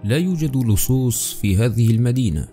لا يوجد لصوص في هذه المدينة.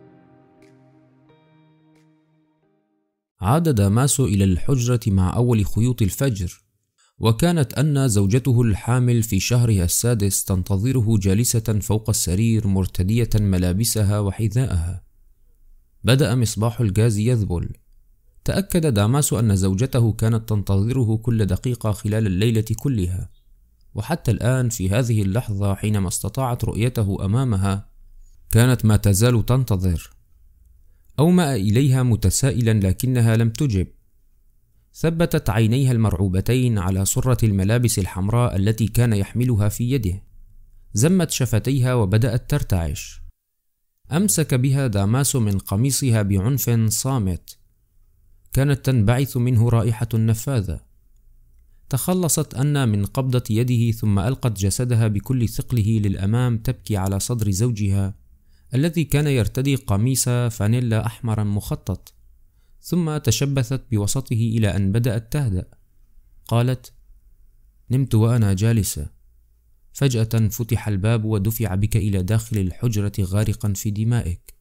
عاد داماسو إلى الحجرة مع أول خيوط الفجر، وكانت أن زوجته الحامل في شهرها السادس تنتظره جالسة فوق السرير مرتدية ملابسها وحذاءها. بدأ مصباح الغاز يذبل. تأكد داماسو أن زوجته كانت تنتظره كل دقيقة خلال الليلة كلها، وحتى الآن في هذه اللحظة حينما استطاعت رؤيته أمامها كانت ما تزال تنتظر. أومأ إليها متسائلا لكنها لم تجب. ثبتت عينيها المرعوبتين على سرة الملابس الحمراء التي كان يحملها في يده. زمت شفتيها وبدأت ترتعش. أمسك بها داماسو من قميصها بعنف صامت. كانت تنبعث منه رائحة نفاذة. تخلصت أن من قبضة يده ثم ألقت جسدها بكل ثقله للأمام تبكي على صدر زوجها الذي كان يرتدي قميص فانيلا أحمر مخطط، ثم تشبثت بوسطه إلى أن بدأت تهدأ. قالت: نمت وأنا جالسة، فجأة فتح الباب ودفع بك إلى داخل الحجرة غارقا في دمائك.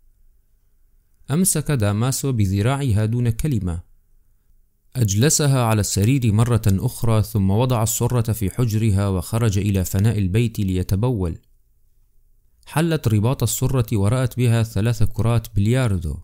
أمسك داماسو بذراعها دون كلمة. أجلسها على السرير مرة أخرى ثم وضع السرة في حجرها وخرج إلى فناء البيت ليتبول. حلت رباط السرة ورأت بها 3 كرات بلياردو،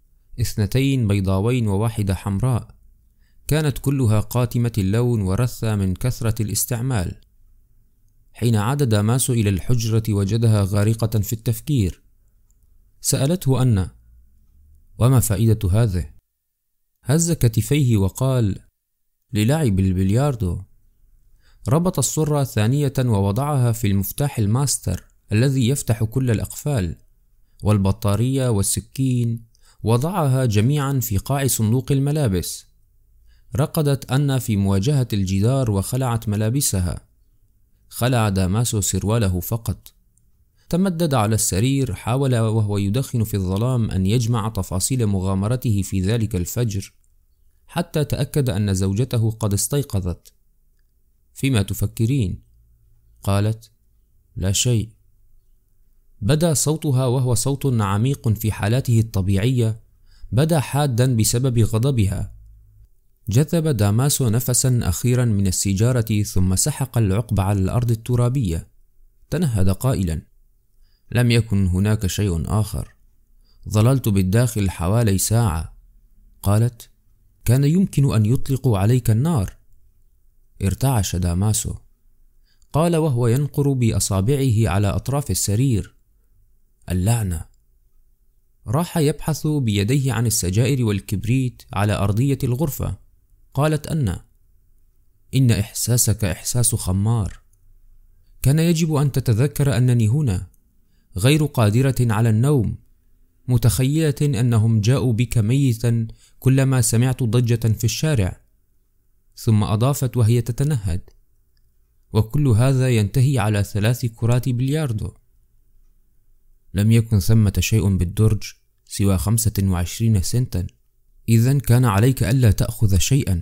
2 بيضاوين و1 حمراء، كانت كلها قاتمة اللون ورثة من كثرة الاستعمال. حين عاد داماسو إلى الحجرة وجدها غارقة في التفكير. سألته أن: وما فائدة هذه؟ هز كتفيه وقال: للعب البلياردو. ربط السرة ثانية ووضعها في المفتاح الماستر الذي يفتح كل الأقفال، والبطارية والسكين وضعها جميعا في قاع صندوق الملابس. رقدت أن في مواجهة الجدار وخلعت ملابسها. خلع داماسو سرواله فقط. تمدد على السرير، حاول وهو يدخن في الظلام أن يجمع تفاصيل مغامرته في ذلك الفجر، حتى تأكد أن زوجته قد استيقظت. فيما تفكرين؟ قالت: لا شيء. بدا صوتها وهو صوت عميق في حالته الطبيعية، بدا حادا بسبب غضبها. جذب داماسو نفسا أخيرا من السيجارة ثم سحق العقب على الأرض الترابية. تنهد قائلا: لم يكن هناك شيء آخر. ظللت بالداخل حوالي ساعة. قالت: كان يمكن أن يطلقوا عليك النار. ارتعش داماسو. قال وهو ينقر بأصابعه على أطراف السرير: اللعنة. راح يبحث بيديه عن السجائر والكبريت على أرضية الغرفة. قالت إن إحساسك إحساس خمار. كان يجب أن تتذكر أنني هنا، غير قادرة على النوم، متخيلة أنهم جاءوا بك ميتا كلما سمعت ضجة في الشارع. ثم أضافت وهي تتنهد: وكل هذا ينتهي على 3 كرات بلياردو. لم يكن ثمة شيء بالدرج سوى 25 سنتا. إذن كان عليك ألا تأخذ شيئا.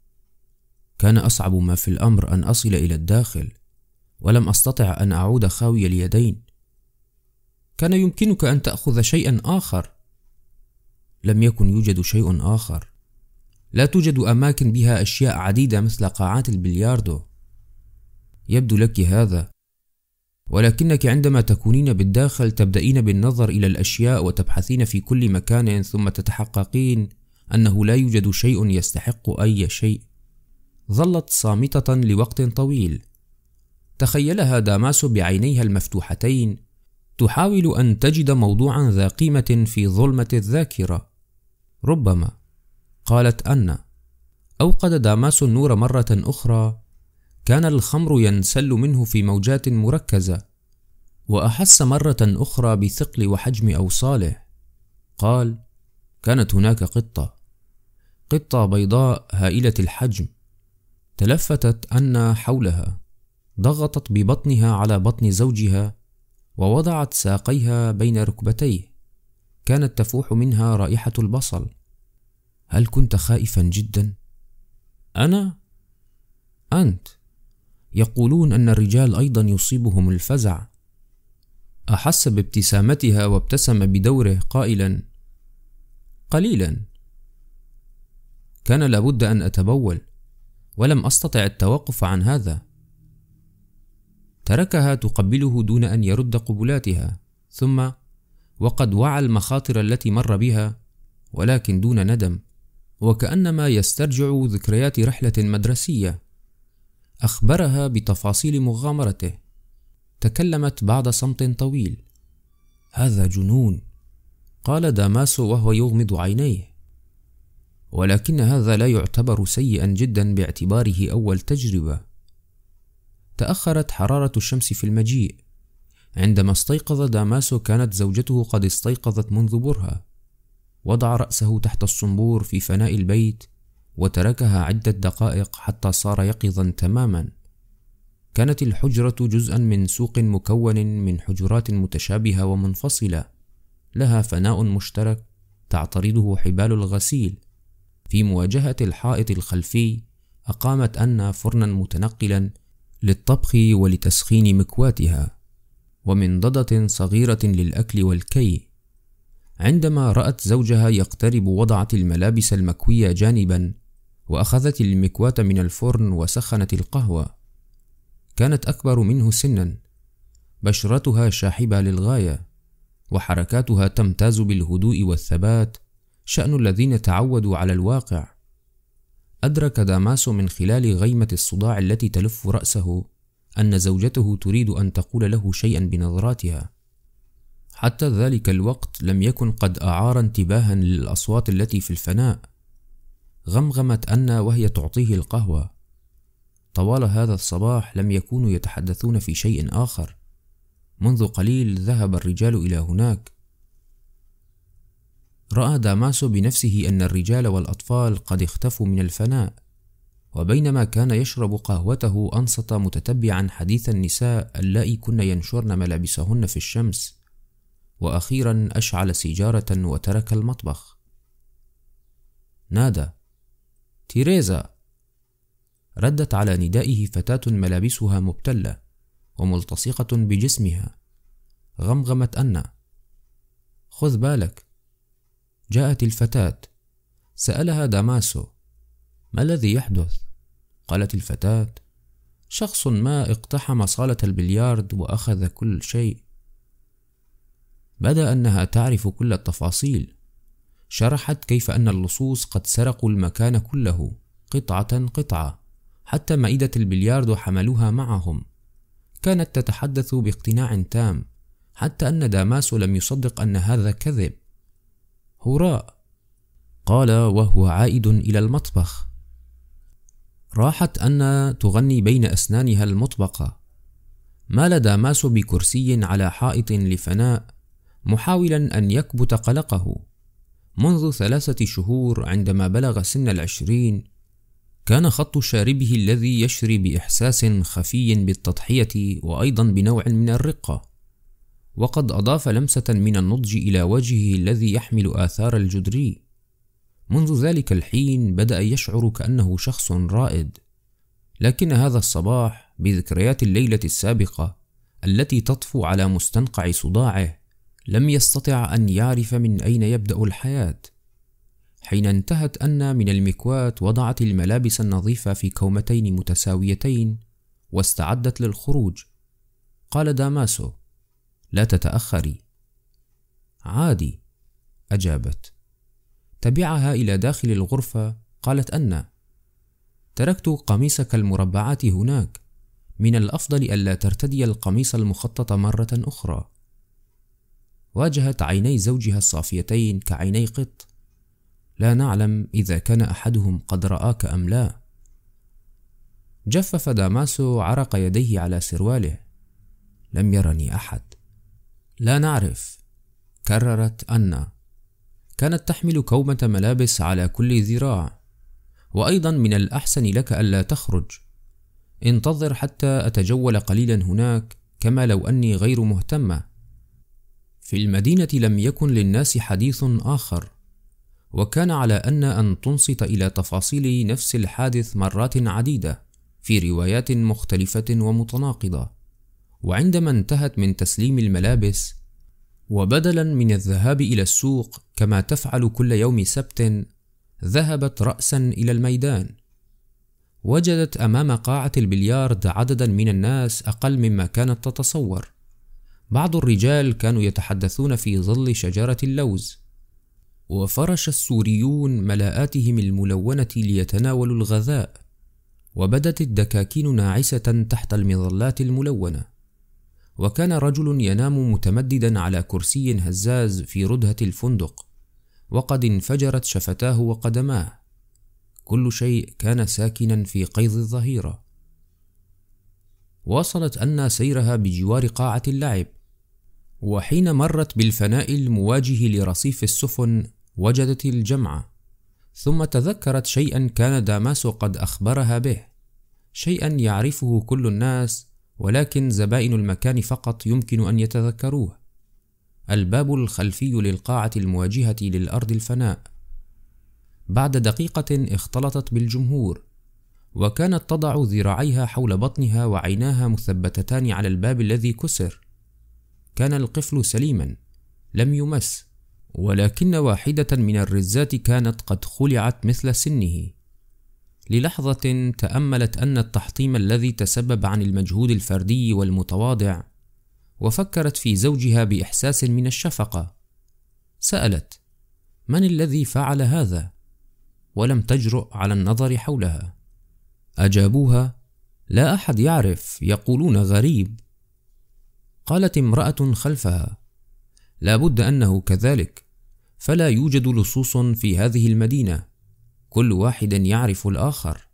كان أصعب ما في الأمر أن أصل إلى الداخل، ولم أستطع أن أعود خاوي اليدين. كان يمكنك أن تأخذ شيئا آخر. لم يكن يوجد شيء آخر. لا توجد أماكن بها أشياء عديدة مثل قاعات البلياردو. يبدو لك هذا، ولكنك عندما تكونين بالداخل تبدأين بالنظر إلى الأشياء وتبحثين في كل مكان ثم تتحققين أنه لا يوجد شيء يستحق أي شيء. ظلت صامتة لوقت طويل. تخيلها داماسو بعينيها المفتوحتين تحاول أن تجد موضوعا ذا قيمة في ظلمة الذاكرة. ربما. قالت أوقد داماسو النور مرة أخرى. كان الخمر ينسل منه في موجات مركزة، وأحس مرة أخرى بثقل وحجم أوصاله. قال: كانت هناك قطة بيضاء هائلة الحجم. تلفتت حولها، ضغطت ببطنها على بطن زوجها ووضعت ساقيها بين ركبتيه. كانت تفوح منها رائحة البصل. هل كنت خائفا جدا؟ أنت. يقولون أن الرجال أيضا يصيبهم الفزع. أحس بابتسامتها وابتسم بدوره قائلا: قليلا. كان لابد أن أتبول، ولم أستطع التوقف عن هذا. تركها تقبله دون أن يرد قبلاتها، ثم وقد وعى المخاطر التي مر بها، ولكن دون ندم، وكأنما يسترجع ذكريات رحلة مدرسية، أخبرها بتفاصيل مغامرته. تكلمت بعد صمت طويل: هذا جنون، قال داماسو وهو يغمض عينيه، ولكن هذا لا يعتبر سيئا جدا باعتباره أول تجربة. تأخرت حرارة الشمس في المجيء. عندما استيقظ داماسو كانت زوجته قد استيقظت منذ برهة. وضع رأسه تحت الصنبور في فناء البيت وتركها عدة دقائق حتى صار يقظا تماما. كانت الحجرة جزءا من سوق مكون من حجرات متشابهة ومنفصلة، لها فناء مشترك تعترضه حبال الغسيل. في مواجهة الحائط الخلفي أقامت أن فرنا متنقلا للطبخ ولتسخين مكواتها، ومنضدة صغيرة للأكل والكي. عندما رأت زوجها يقترب وضعت الملابس المكوية جانبا، وأخذت المكواة من الفرن وسخنت القهوة. كانت أكبر منه سنا، بشرتها شاحبة للغاية، وحركاتها تمتاز بالهدوء والثبات، شأن الذين تعودوا على الواقع. أدرك داماسو من خلال غيمة الصداع التي تلف رأسه أن زوجته تريد أن تقول له شيئا بنظراتها. حتى ذلك الوقت لم يكن قد أعار انتباها للأصوات التي في الفناء. غمغمت أن وهي تعطيه القهوة: طوال هذا الصباح لم يكونوا يتحدثون في شيء آخر. منذ قليل ذهب الرجال إلى هناك. رأى داماسو بنفسه أن الرجال والأطفال قد اختفوا من الفناء، وبينما كان يشرب قهوته أنصت متتبعا حديث النساء اللائي كن ينشرن ملابسهن في الشمس. وأخيرا أشعل سيجارة وترك المطبخ. نادى: تيريزا! ردت على ندائه فتاة ملابسها مبتلة وملتصقة بجسمها. غمغمت أن: خذ بالك. جاءت الفتاة. سألها داماسو: ما الذي يحدث؟ قالت الفتاة: شخص ما اقتحم صالة البلياردو وأخذ كل شيء. بدا أنها تعرف كل التفاصيل. شرحت كيف أن اللصوص قد سرقوا المكان كله قطعة قطعة، حتى مائدة البلياردو حملوها معهم. كانت تتحدث باقتناع تام، حتى أن داماسو لم يصدق أن هذا كذب. هراء! قال وهو عائد إلى المطبخ. راحت أن تغني بين أسنانها المطبقة. مال داماسو بكرسي على حائط لفناء، محاولا أن يكبت قلقه. منذ 3 شهور عندما بلغ سن 20 كان خط شاربه الذي يشري بإحساس خفي بالتضحية وأيضا بنوع من الرقة، وقد أضاف لمسة من النضج إلى وجهه الذي يحمل آثار الجدري. منذ ذلك الحين بدأ يشعر كأنه شخص رائد، لكن هذا الصباح بذكريات الليلة السابقة التي تطفو على مستنقع صداعه لم يستطع أن يعرف من أين يبدأ الحياة. حين انتهت أن من المكواة وضعت الملابس النظيفة في كومتين متساويتين واستعدت للخروج. قال داماسو: لا تتأخري. عادي، أجابت. تبعها إلى داخل الغرفة. قالت أن: تركت قميصك المربعات هناك، من الأفضل ألا ترتدي القميص المخطط مرة أخرى. واجهت عيني زوجها الصافيتين كعيني قط. لا نعلم إذا كان أحدهم قد رآك أم لا. جفف داماسو عرق يديه على سرواله. لم يرني أحد. لا نعرف، كررت أن. كانت تحمل كومة ملابس على كل ذراع. وأيضا من الأحسن لك ألا تخرج. انتظر حتى أتجول قليلا هناك، كما لو أني غير مهتمة. في المدينة لم يكن للناس حديث آخر، وكان على أن تنصت إلى تفاصيل نفس الحادث مرات عديدة في روايات مختلفة ومتناقضة، وعندما انتهت من تسليم الملابس، وبدلا من الذهاب إلى السوق كما تفعل كل يوم سبت، ذهبت رأسا إلى الميدان. وجدت أمام قاعة البليارد عددا من الناس أقل مما كانت تتصور. بعض الرجال كانوا يتحدثون في ظل شجرة اللوز، وفرش السوريون ملاءاتهم الملونة ليتناولوا الغذاء، وبدت الدكاكين ناعسة تحت المظلات الملونة. وكان رجل ينام متمددا على كرسي هزاز في ردهة الفندق، وقد انفجرت شفتاه وقدماه. كل شيء كان ساكنا في قيظ الظهيرة. واصلت أن سيرها بجوار قاعة اللعب، وحين مرت بالفناء المواجه لرصيف السفن وجدت الجمع، ثم تذكرت شيئا كان داماسو قد أخبرها به، شيئا يعرفه كل الناس ولكن زبائن المكان فقط يمكن أن يتذكروه: الباب الخلفي للقاعة المواجهة للأرض الفناء. بعد دقيقة اختلطت بالجمهور، وكانت تضع ذراعيها حول بطنها وعيناها مثبتتان على الباب الذي كسر. كان القفل سليما لم يمس، ولكن واحدة من الرزات كانت قد خلعت مثل سنه. للحظة تأملت أن التحطيم الذي تسبب عن المجهود الفردي والمتواضع، وفكرت في زوجها بإحساس من الشفقة. سألت: من الذي فعل هذا؟ ولم تجرؤ على النظر حولها. أجابوها: لا أحد يعرف، يقولون غريب. قالت امرأة خلفها: لا بد أنه كذلك، فلا يوجد لصوص في هذه المدينة، كل واحد يعرف الآخر.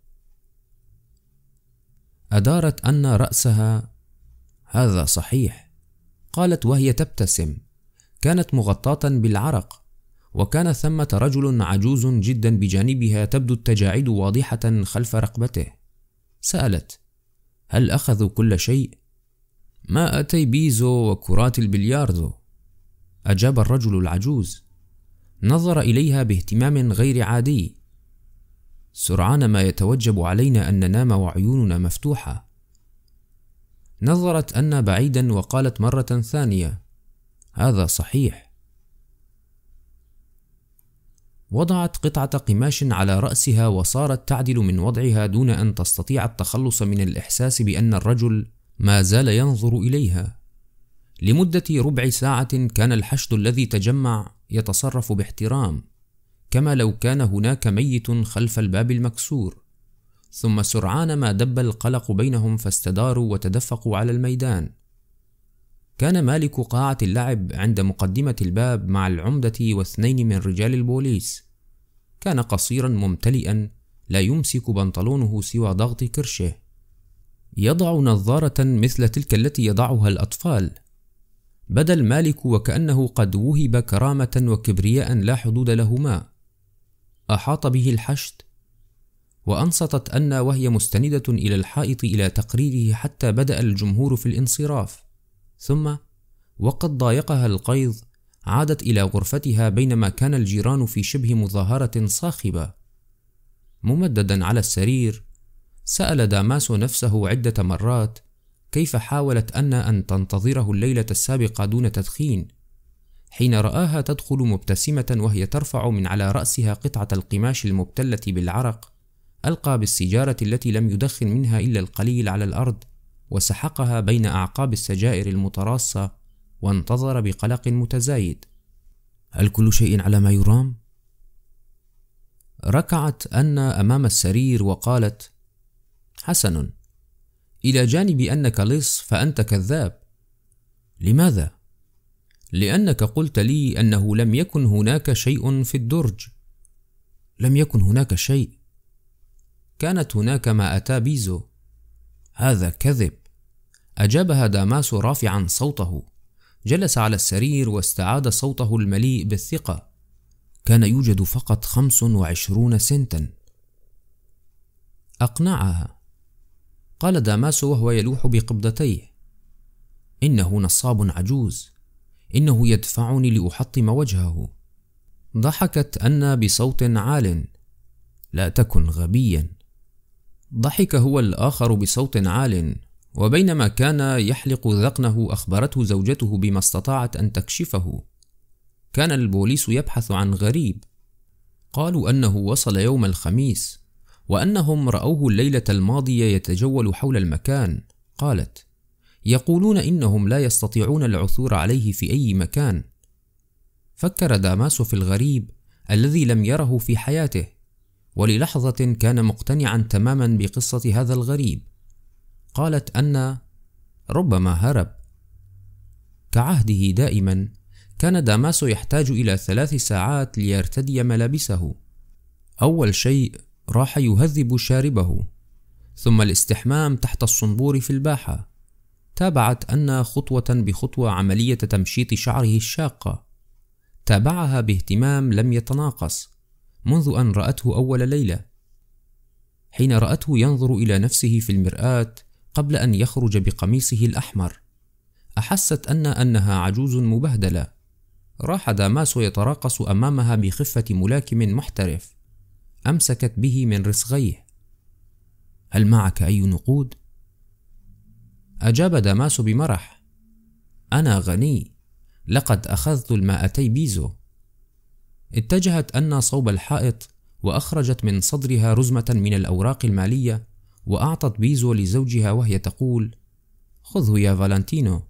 أدارت أن رأسها: هذا صحيح، قالت وهي تبتسم. كانت مغطاة بالعرق، وكان ثمة رجل عجوز جدا بجانبها تبدو التجاعيد واضحة خلف رقبته. سألت: هل أخذوا كل شيء؟ ما أتي بيزو وكرات البلياردو، أجاب الرجل العجوز. نظر إليها باهتمام غير عادي. سرعان ما يتوجب علينا أن ننام وعيوننا مفتوحة. نظرت أن بعيدا وقالت مرة ثانية: هذا صحيح. وضعت قطعة قماش على رأسها وصارت تعدل من وضعها دون أن تستطيع التخلص من الإحساس بأن الرجل ما زال ينظر إليها. لمدة ربع ساعة كان الحشد الذي تجمع يتصرف باحترام، كما لو كان هناك ميت خلف الباب المكسور. ثم سرعان ما دب القلق بينهم، فاستداروا وتدفقوا على الميدان. كان مالك قاعة اللعب عند مقدمة الباب مع العمدة واثنين من رجال البوليس. كان قصيرا ممتلئا، لا يمسك بنطلونه سوى ضغط كرشه، يضع نظارة مثل تلك التي يضعها الأطفال. بدا المالك وكأنه قد وهب كرامة وكبرياء لا حدود لهما. أحاط به الحشد، وأنصتت أن وهي مستندة إلى الحائط إلى تقريره حتى بدأ الجمهور في الانصراف. ثم وقد ضايقها القيظ عادت إلى غرفتها، بينما كان الجيران في شبه مظاهرة صاخبة. ممددا على السرير، سأل داماسو نفسه عدة مرات كيف حاولت أن تنتظره الليلة السابقة دون تدخين. حين رآها تدخل مبتسمة وهي ترفع من على رأسها قطعة القماش المبتلة بالعرق، ألقى بالسيجارة التي لم يدخن منها إلا القليل على الأرض، وسحقها بين أعقاب السجائر المتراصة، وانتظر بقلق متزايد. هل كل شيء على ما يرام؟ ركعت أن أمام السرير وقالت: حسن، إلى جانب أنك لص فأنت كذاب. لماذا؟ لأنك قلت لي أنه لم يكن هناك شيء في الدرج. لم يكن هناك شيء. كانت هناك ما أتى بيزو. هذا كذب، أجابها داماسو رافعا صوته. جلس على السرير واستعاد صوته المليء بالثقة. كان يوجد فقط 25 سنتا. أقنعها. قال داماسو وهو يلوح بقبضتيه: إنه نصاب عجوز، إنه يدفعني لأحطم وجهه. ضحكت أن بصوت عال: لا تكن غبيا. ضحك هو الآخر بصوت عال: وبينما كان يحلق ذقنه أخبرته زوجته بما استطاعت أن تكشفه. كان البوليس يبحث عن غريب، قالوا أنه وصل يوم الخميس وأنهم رأوه الليلة الماضية يتجول حول المكان. قالت: يقولون إنهم لا يستطيعون العثور عليه في أي مكان. فكر داماسو في الغريب الذي لم يره في حياته، وللحظة كان مقتنعا تماما بقصة هذا الغريب. قالت أن ربما هرب. كعهده دائما كان داماسو يحتاج إلى 3 ساعات ليرتدي ملابسه. أول شيء راح يهذب شاربه، ثم الاستحمام تحت الصنبور في الباحة. تابعت أن خطوة بخطوة عملية تمشيط شعره الشاقة، تابعها باهتمام لم يتناقص منذ أن رأته أول ليلة. حين رأته ينظر إلى نفسه في المرآة قبل أن يخرج بقميصه الأحمر، أحست أنها عجوز مبهدلة. راح داماسو يتراقص أمامها بخفة ملاكم محترف. أمسكت به من رسغيه. هل معك أي نقود؟ أجاب داماسو بمرح: أنا غني، لقد أخذت 200 بيزو. اتجهت أنا صوب الحائط وأخرجت من صدرها رزمة من الأوراق المالية وأعطت بيزو لزوجها وهي تقول: خذه يا فالنتينو.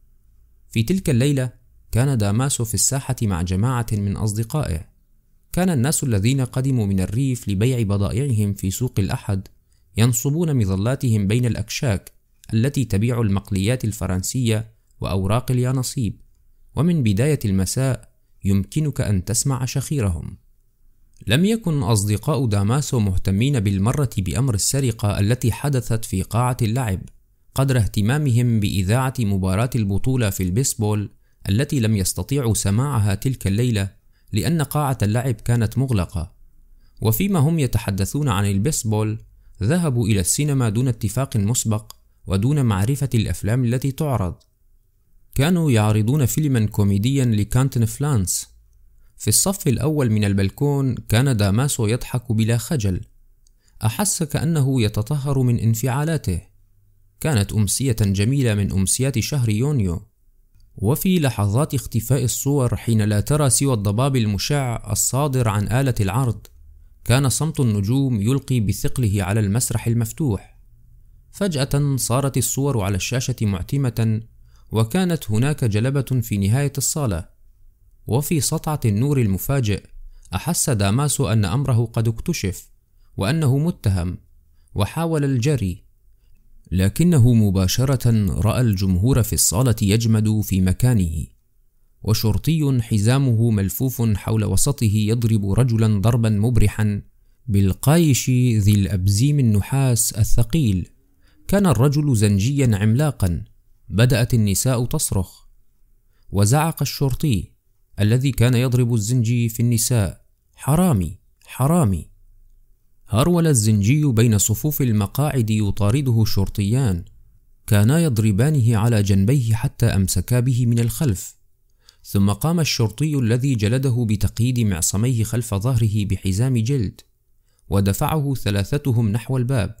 في تلك الليلة كان داماسو في الساحة مع جماعة من أصدقائه. كان الناس الذين قدموا من الريف لبيع بضائعهم في سوق الأحد ينصبون مظلاتهم بين الأكشاك التي تبيع المقليات الفرنسية وأوراق اليانصيب، ومن بداية المساء يمكنك أن تسمع شخيرهم. لم يكن أصدقاء داماسو مهتمين بالمرة بأمر السرقة التي حدثت في قاعة اللعب قدر اهتمامهم بإذاعة مباراة البطولة في البيسبول التي لم يستطيعوا سماعها تلك الليلة لأن قاعة اللعب كانت مغلقة. وفيما هم يتحدثون عن البيسبول ذهبوا إلى السينما دون اتفاق مسبق ودون معرفة الأفلام التي تعرض. كانوا يعرضون فيلما كوميديا لكانتن فلانس. في الصف الأول من البلكون كان داماسو يضحك بلا خجل. أحس كأنه يتطهر من انفعالاته. كانت أمسية جميلة من أمسيات شهر يونيو. وفي لحظات اختفاء الصور حين لا ترى سوى الضباب المشع الصادر عن آلة العرض، كان صمت النجوم يلقي بثقله على المسرح المفتوح. فجأة صارت الصور على الشاشة معتمة، وكانت هناك جلبة في نهاية الصالة. وفي سطعة النور المفاجئ أحس داماسو أن أمره قد اكتشف وأنه متهم، وحاول الجري، لكنه مباشرة رأى الجمهور في الصالة يجمد في مكانه، وشرطي حزامه ملفوف حول وسطه يضرب رجلا ضربا مبرحا بالقايش ذي الأبزيم النحاس الثقيل. كان الرجل زنجيا عملاقا. بدأت النساء تصرخ، وزعق الشرطي الذي كان يضرب الزنجي في النساء: حرامي حرامي. هرول الزنجي بين صفوف المقاعد يطارده شرطيان، كانا يضربانه على جنبيه حتى أمسكا به من الخلف. ثم قام الشرطي الذي جلده بتقييد معصميه خلف ظهره بحزام جلد، ودفعه 3 نحو الباب.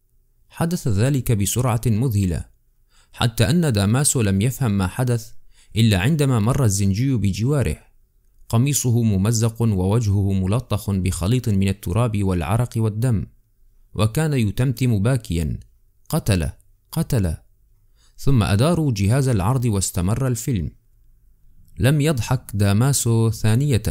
حدث ذلك بسرعة مذهلة، حتى أن داماسو لم يفهم ما حدث إلا عندما مر الزنجي بجواره، قميصه ممزق ووجهه ملطخ بخليط من التراب والعرق والدم، وكان يتمتم باكيا: قتله قتله. ثم أداروا جهاز العرض واستمر الفيلم. لم يضحك داماسو ثانية.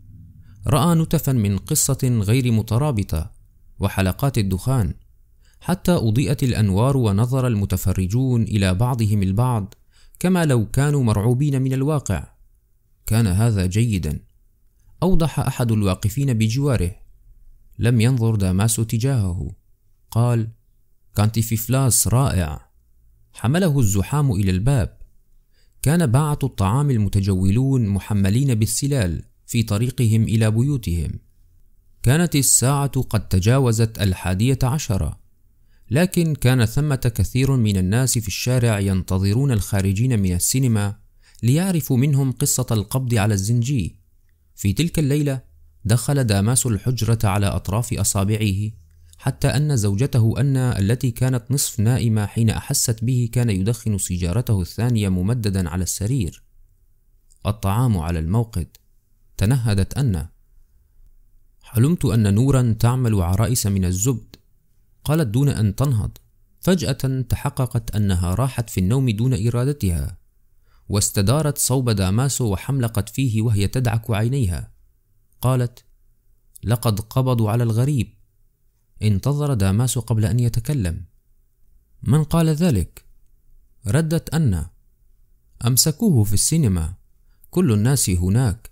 رأى نتفا من قصة غير مترابطة وحلقات الدخان، حتى أضيئت الأنوار ونظر المتفرجون إلى بعضهم البعض كما لو كانوا مرعوبين من الواقع. كان هذا جيدا. أوضح أحد الواقفين بجواره. لم ينظر داماسو تجاهه. قال: كانتيفيفلاس رائع. حمله الزحام إلى الباب. كان باعة الطعام المتجولون محملين بالسلال في طريقهم إلى بيوتهم. كانت الساعة قد تجاوزت 11، لكن كان ثمة كثير من الناس في الشارع ينتظرون الخارجين من السينما ليعرفوا منهم قصة القبض على الزنجي. في تلك الليلة دخل داماسو الحجرة على أطراف أصابعه حتى أن زوجته أنا التي كانت نصف نائمة حين أحست به كان يدخن سيجارته الثانية ممددا على السرير. الطعام على الموقد. تنهدت أنا. حلمت أن نورا تعمل عرائس من الزبد. قالت دون أن تنهض. فجأة تحققت أنها راحت في النوم دون إرادتها، واستدارت صوب داماسو وحملقت فيه وهي تدعك عينيها. قالت: لقد قبضوا على الغريب. انتظر داماسو قبل أن يتكلم. من قال ذلك؟ ردت أنا: أمسكوه في السينما، كل الناس هناك.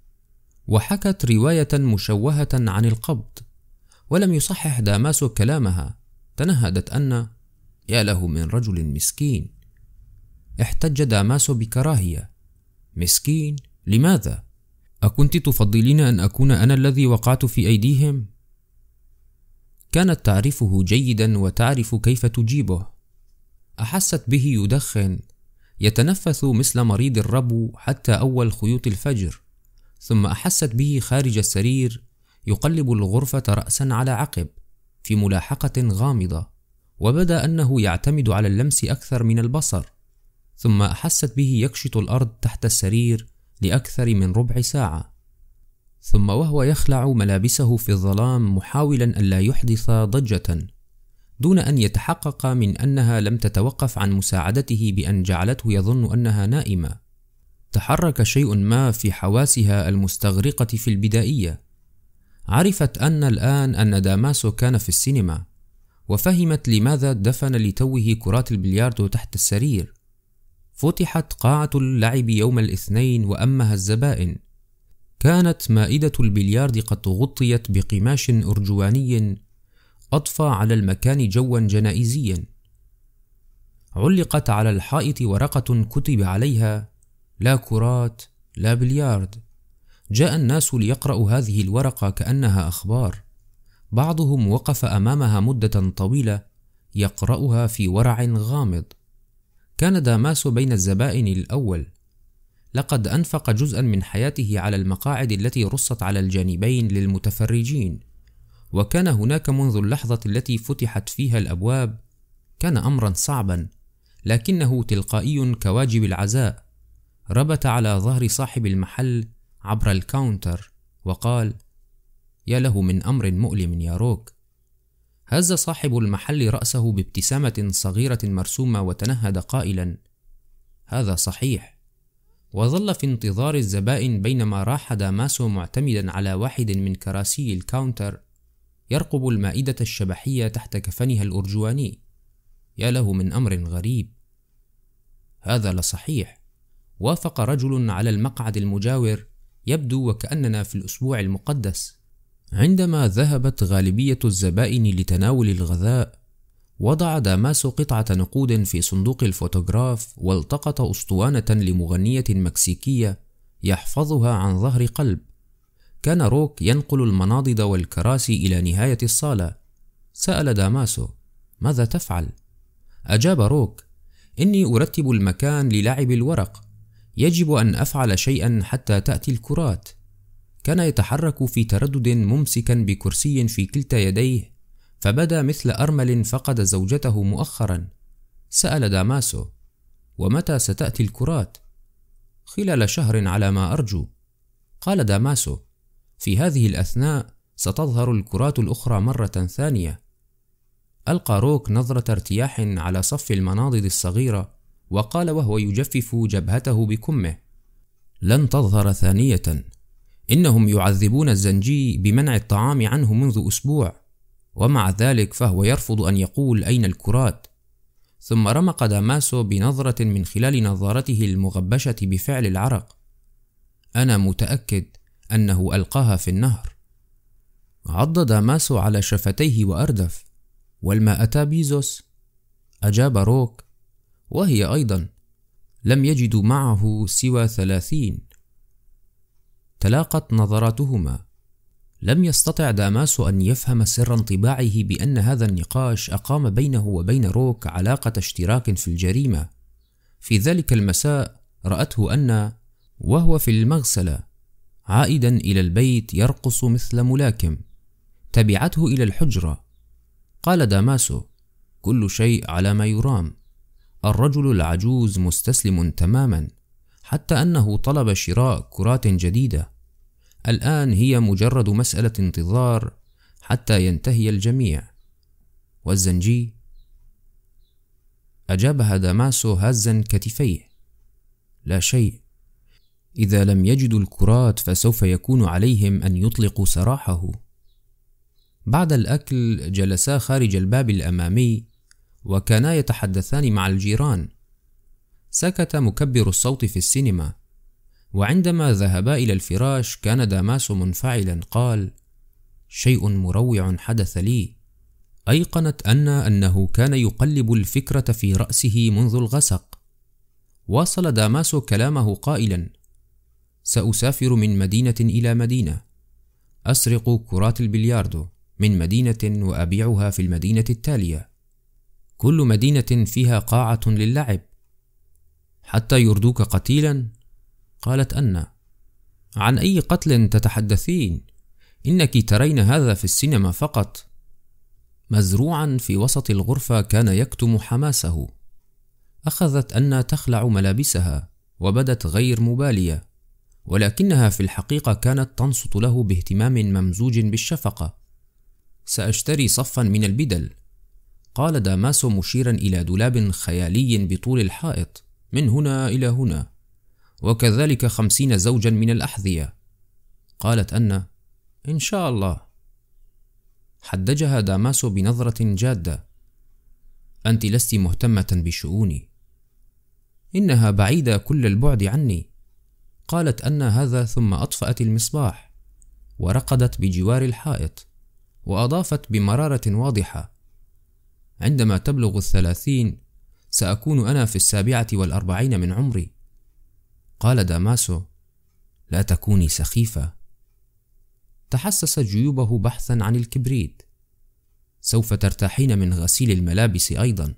وحكت رواية مشوهة عن القبض، ولم يصحح داماسو كلامها. تنهدت أنا: يا له من رجل مسكين. احتج داماسو بكراهية: مسكين؟ لماذا؟ أكنت تفضلين أن أكون أنا الذي وقعت في أيديهم؟ كانت تعرفه جيدا وتعرف كيف تجيبه. أحست به يدخن، يتنفس مثل مريض الربو حتى أول خيوط الفجر، ثم أحست به خارج السرير يقلب الغرفة رأسا على عقب في ملاحقة غامضة، وبدا أنه يعتمد على اللمس أكثر من البصر. ثم أحست به يكشط الأرض تحت السرير لأكثر من ربع ساعة، ثم وهو يخلع ملابسه في الظلام محاولا ألا يحدث ضجة، دون أن يتحقق من أنها لم تتوقف عن مساعدته بأن جعلته يظن أنها نائمة. تحرك شيء ما في حواسها المستغرقة في البدائية. عرفت أن الآن أن داماسو كان في السينما، وفهمت لماذا دفن لتوه كرات البلياردو تحت السرير. فتحت قاعة اللعب يوم الاثنين وأمها الزبائن. كانت مائدة البليارد قد غطيت بقماش أرجواني أضفى على المكان جوا جنائزيا. علقت على الحائط ورقة كتب عليها: لا كرات، لا بليارد. جاء الناس ليقرأوا هذه الورقة كأنها أخبار. بعضهم وقف أمامها مدة طويلة يقرأها في ورع غامض. كان داماسو بين الزبائن الأول. لقد أنفق جزءا من حياته على المقاعد التي رصت على الجانبين للمتفرجين، وكان هناك منذ اللحظة التي فتحت فيها الأبواب. كان أمرا صعبا، لكنه تلقائي كواجب العزاء. ربت على ظهر صاحب المحل عبر الكاونتر وقال: يا له من أمر مؤلم يا روك. هز صاحب المحل رأسه بابتسامة صغيرة مرسومة وتنهد قائلا: هذا صحيح. وظل في انتظار الزبائن بينما راح داماسو معتمدا على واحد من كراسي الكاونتر يرقب المائدة الشبحية تحت كفنها الأرجواني. يا له من أمر غريب. هذا لصحيح. وافق رجل على المقعد المجاور: يبدو وكأننا في الأسبوع المقدس. عندما ذهبت غالبية الزبائن لتناول الغذاء، وضع داماسو قطعة نقود في صندوق الفوتوغراف والتقط أسطوانة لمغنية مكسيكية يحفظها عن ظهر قلب. كان روك ينقل المناضد والكراسي إلى نهاية الصالة. سأل داماسو: ماذا تفعل؟ أجاب روك: إني أرتب المكان للعب الورق، يجب أن أفعل شيئا حتى تأتي الكرات. كان يتحرك في تردد ممسكا بكرسي في كلتا يديه، فبدا مثل أرمل فقد زوجته مؤخرا. سأل داماسو: ومتى ستأتي الكرات؟ خلال شهر على ما أرجو. قال داماسو: في هذه الأثناء ستظهر الكرات الأخرى مرة ثانية. ألقى روك نظرة ارتياح على صف المناضد الصغيرة وقال وهو يجفف جبهته بكمه: لن تظهر ثانية. إنهم يعذبون الزنجي بمنع الطعام عنه منذ أسبوع، ومع ذلك فهو يرفض أن يقول أين الكرات. ثم رمق داماسو بنظرة من خلال نظارته المغبشة بفعل العرق: أنا متأكد أنه ألقاها في النهر. عض داماسو على شفتيه وأردف: والما أتى بيزوس؟ أجاب روك: وهي أيضا. لم يجدوا معه سوى 30. تلاقت نظراتهما. لم يستطع داماسو أن يفهم سر انطباعه بأن هذا النقاش أقام بينه وبين روك علاقة اشتراك في الجريمة. في ذلك المساء رأته أن وهو في المغسلة عائدا إلى البيت يرقص مثل ملاكم. تبعته إلى الحجرة. قال داماسو: كل شيء على ما يرام. الرجل العجوز مستسلم تماما، حتى أنه طلب شراء كرات جديدة. الآن هي مجرد مسألة انتظار حتى ينتهي الجميع. والزنجي؟ أجابها داماسو هازا كتفيه: لا شيء. إذا لم يجدوا الكرات فسوف يكون عليهم أن يطلقوا سراحه. بعد الأكل جلسا خارج الباب الأمامي وكانا يتحدثان مع الجيران. سكت مكبر الصوت في السينما، وعندما ذهبا إلى الفراش كان داماسو منفعلا. قال: شيء مروع حدث لي. أيقنت أنه كان يقلب الفكرة في رأسه منذ الغسق. واصل داماسو كلامه قائلا: سأسافر من مدينة إلى مدينة، أسرق كرات البلياردو من مدينة وأبيعها في المدينة التالية، كل مدينة فيها قاعة للعب. حتى يردوك قتيلا؟ قالت أن: عن أي قتل تتحدثين؟ إنك ترين هذا في السينما فقط. مزروعا في وسط الغرفة كان يكتم حماسه. أخذت أن تخلع ملابسها وبدت غير مبالية، ولكنها في الحقيقة كانت تنصت له باهتمام ممزوج بالشفقة. سأشتري صفا من البدل، قال داماسو مشيرا إلى دولاب خيالي بطول الحائط من هنا إلى هنا، وكذلك 50 زوجا من الأحذية. قالت أن: إن شاء الله. حدجها داماسو بنظرة جادة: أنت لست مهتمة بشؤوني. إنها بعيدة كل البعد عني. قالت أن هذا ثم أطفأت المصباح ورقدت بجوار الحائط، وأضافت بمرارة واضحة: عندما تبلغ 30 سأكون أنا في 47 من عمري. قال داماسو: لا تكوني سخيفة. تحسس جيوبه بحثا عن الكبريت. سوف ترتاحين من غسيل الملابس أيضا.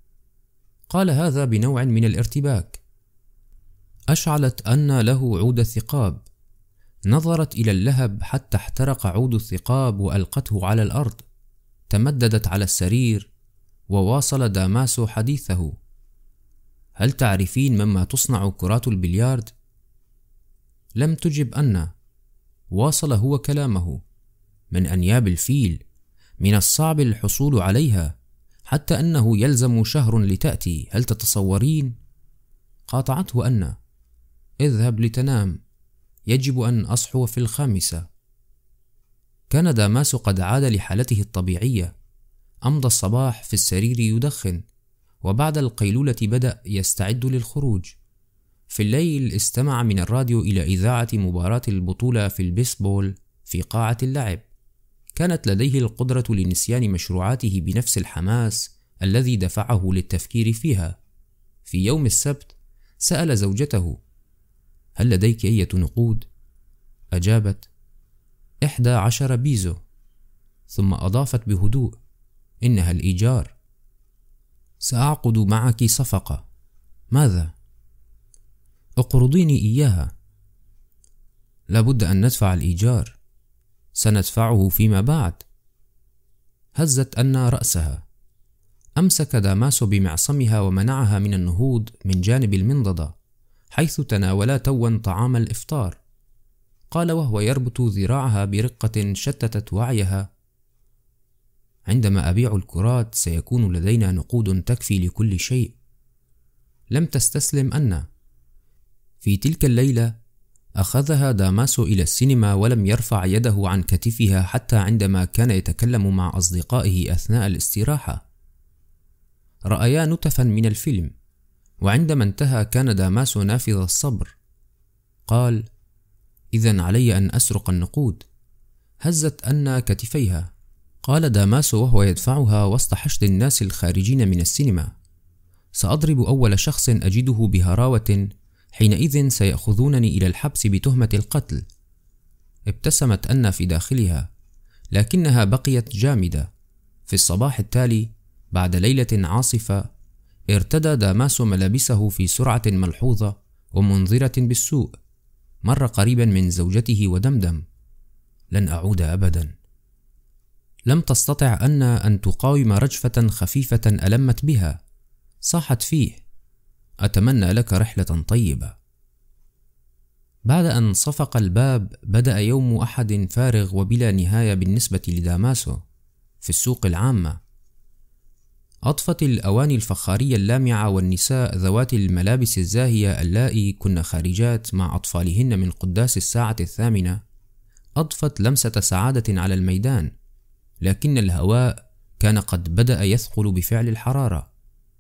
قال هذا بنوع من الارتباك. أشعلت أن له عود الثقاب. نظرت إلى اللهب حتى احترق عود الثقاب وألقته على الأرض. تمددت على السرير وواصل داماسو حديثه: هل تعرفين مما تصنع كرات البليارد؟ لم تجب أن. واصل هو كلامه: من أنياب الفيل، من الصعب الحصول عليها، حتى أنه يلزم شهر لتأتي، هل تتصورين؟ قاطعته أن: اذهب لتنام، يجب أن أصحو في 5. كان داماسو قد عاد لحالته الطبيعية. أمضى الصباح في السرير يدخن، وبعد القيلولة بدأ يستعد للخروج. في الليل استمع من الراديو إلى إذاعة مباراة البطولة في البيسبول في قاعة اللعب. كانت لديه القدرة لنسيان مشروعاته بنفس الحماس الذي دفعه للتفكير فيها. في يوم السبت سأل زوجته: هل لديك أي نقود؟ أجابت: 11 بيزو. ثم أضافت بهدوء: إنها الإيجار. سأعقد معك صفقة. ماذا؟ اقرضيني إياها. لابد أن ندفع الإيجار، سندفعه فيما بعد. هزت أن رأسها. أمسك داماسو بمعصمها ومنعها من النهوض من جانب المنضدة، حيث تناولا توا طعام الإفطار. قال وهو يربط ذراعها برقة شتتت وعيها: عندما أبيع الكرات سيكون لدينا نقود تكفي لكل شيء. لم تستسلم أن. في تلك الليلة أخذها داماسو إلى السينما ولم يرفع يده عن كتفها حتى عندما كان يتكلم مع أصدقائه أثناء الاستراحة. رأيا نتفا من الفيلم، وعندما انتهى كان داماسو نافذ الصبر. قال: إذن علي أن أسرق النقود. هزت أن كتفيها. قال داماسو وهو يدفعها وسط حشد الناس الخارجين من السينما: سأضرب أول شخص أجده بهراوة، حينئذ سيأخذونني إلى الحبس بتهمة القتل. ابتسمت أن في داخلها، لكنها بقيت جامدة. في الصباح التالي بعد ليلة عاصفة ارتدى داماسو ملابسه في سرعة ملحوظة ومنذرة بالسوء. مر قريبا من زوجته ودمدم: لن أعود أبدا. لم تستطع أن تقاوم رجفة خفيفة ألمت بها. صاحت فيه: أتمنى لك رحلة طيبة. بعد أن صفق الباب بدأ يوم أحد فارغ وبلا نهاية بالنسبة لداماسو في السوق العامة. أضفت الأواني الفخارية اللامعة والنساء ذوات الملابس الزاهية اللائي كن خارجات مع أطفالهن من قداس الساعة 8 أضفت لمسة سعادة على الميدان، لكن الهواء كان قد بدأ يثقل بفعل الحرارة.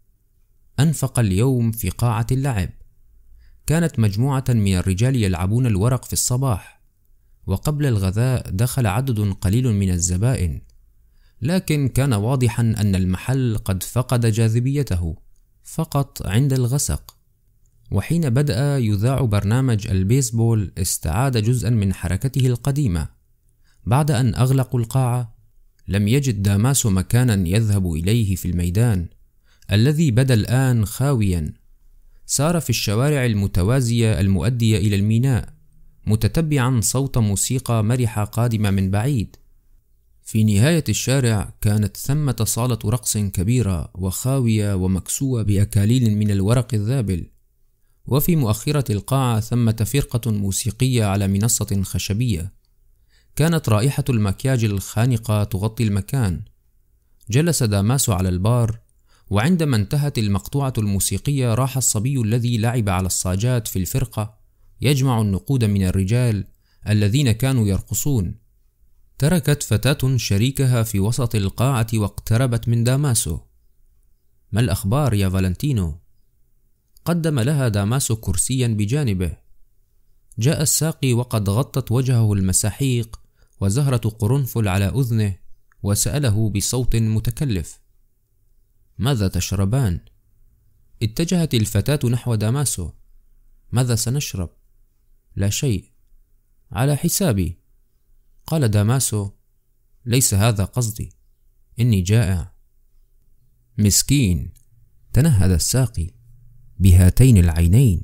أنفق اليوم في قاعة اللعب. كانت مجموعة من الرجال يلعبون الورق في الصباح، وقبل الغذاء دخل عدد قليل من الزبائن، لكن كان واضحا أن المحل قد فقد جاذبيته فقط عند الغسق. وحين بدأ يذاع برنامج البيسبول استعاد جزءا من حركته القديمة. بعد أن أغلقوا القاعة لم يجد داماسو مكانا يذهب إليه في الميدان الذي بدا الآن خاويا. سار في الشوارع المتوازية المؤدية إلى الميناء متتبعا صوت موسيقى مرحة قادمة من بعيد. في نهاية الشارع كانت ثمة صالة رقص كبيرة وخاوية ومكسوة بأكاليل من الورق الذابل، وفي مؤخرة القاعة ثمة فرقة موسيقية على منصة خشبية. كانت رائحة المكياج الخانقة تغطي المكان. جلس داماسو على البار، وعندما انتهت المقطوعة الموسيقية راح الصبي الذي لعب على الصاجات في الفرقة يجمع النقود من الرجال الذين كانوا يرقصون. تركت فتاة شريكها في وسط القاعة واقتربت من داماسو. ما الأخبار يا فالنتينو؟ قدم لها داماسو كرسيا بجانبه. جاء الساقي وقد غطت وجهه المساحيق وزهرة قرنفل على أذنه، وسأله بصوت متكلف: ماذا تشربان؟ اتجهت الفتاة نحو داماسو. ماذا سنشرب؟ لا شيء، على حسابي. قال داماسو: ليس هذا قصدي، إني جائع. مسكين، تنهد الساقي بهاتين العينين.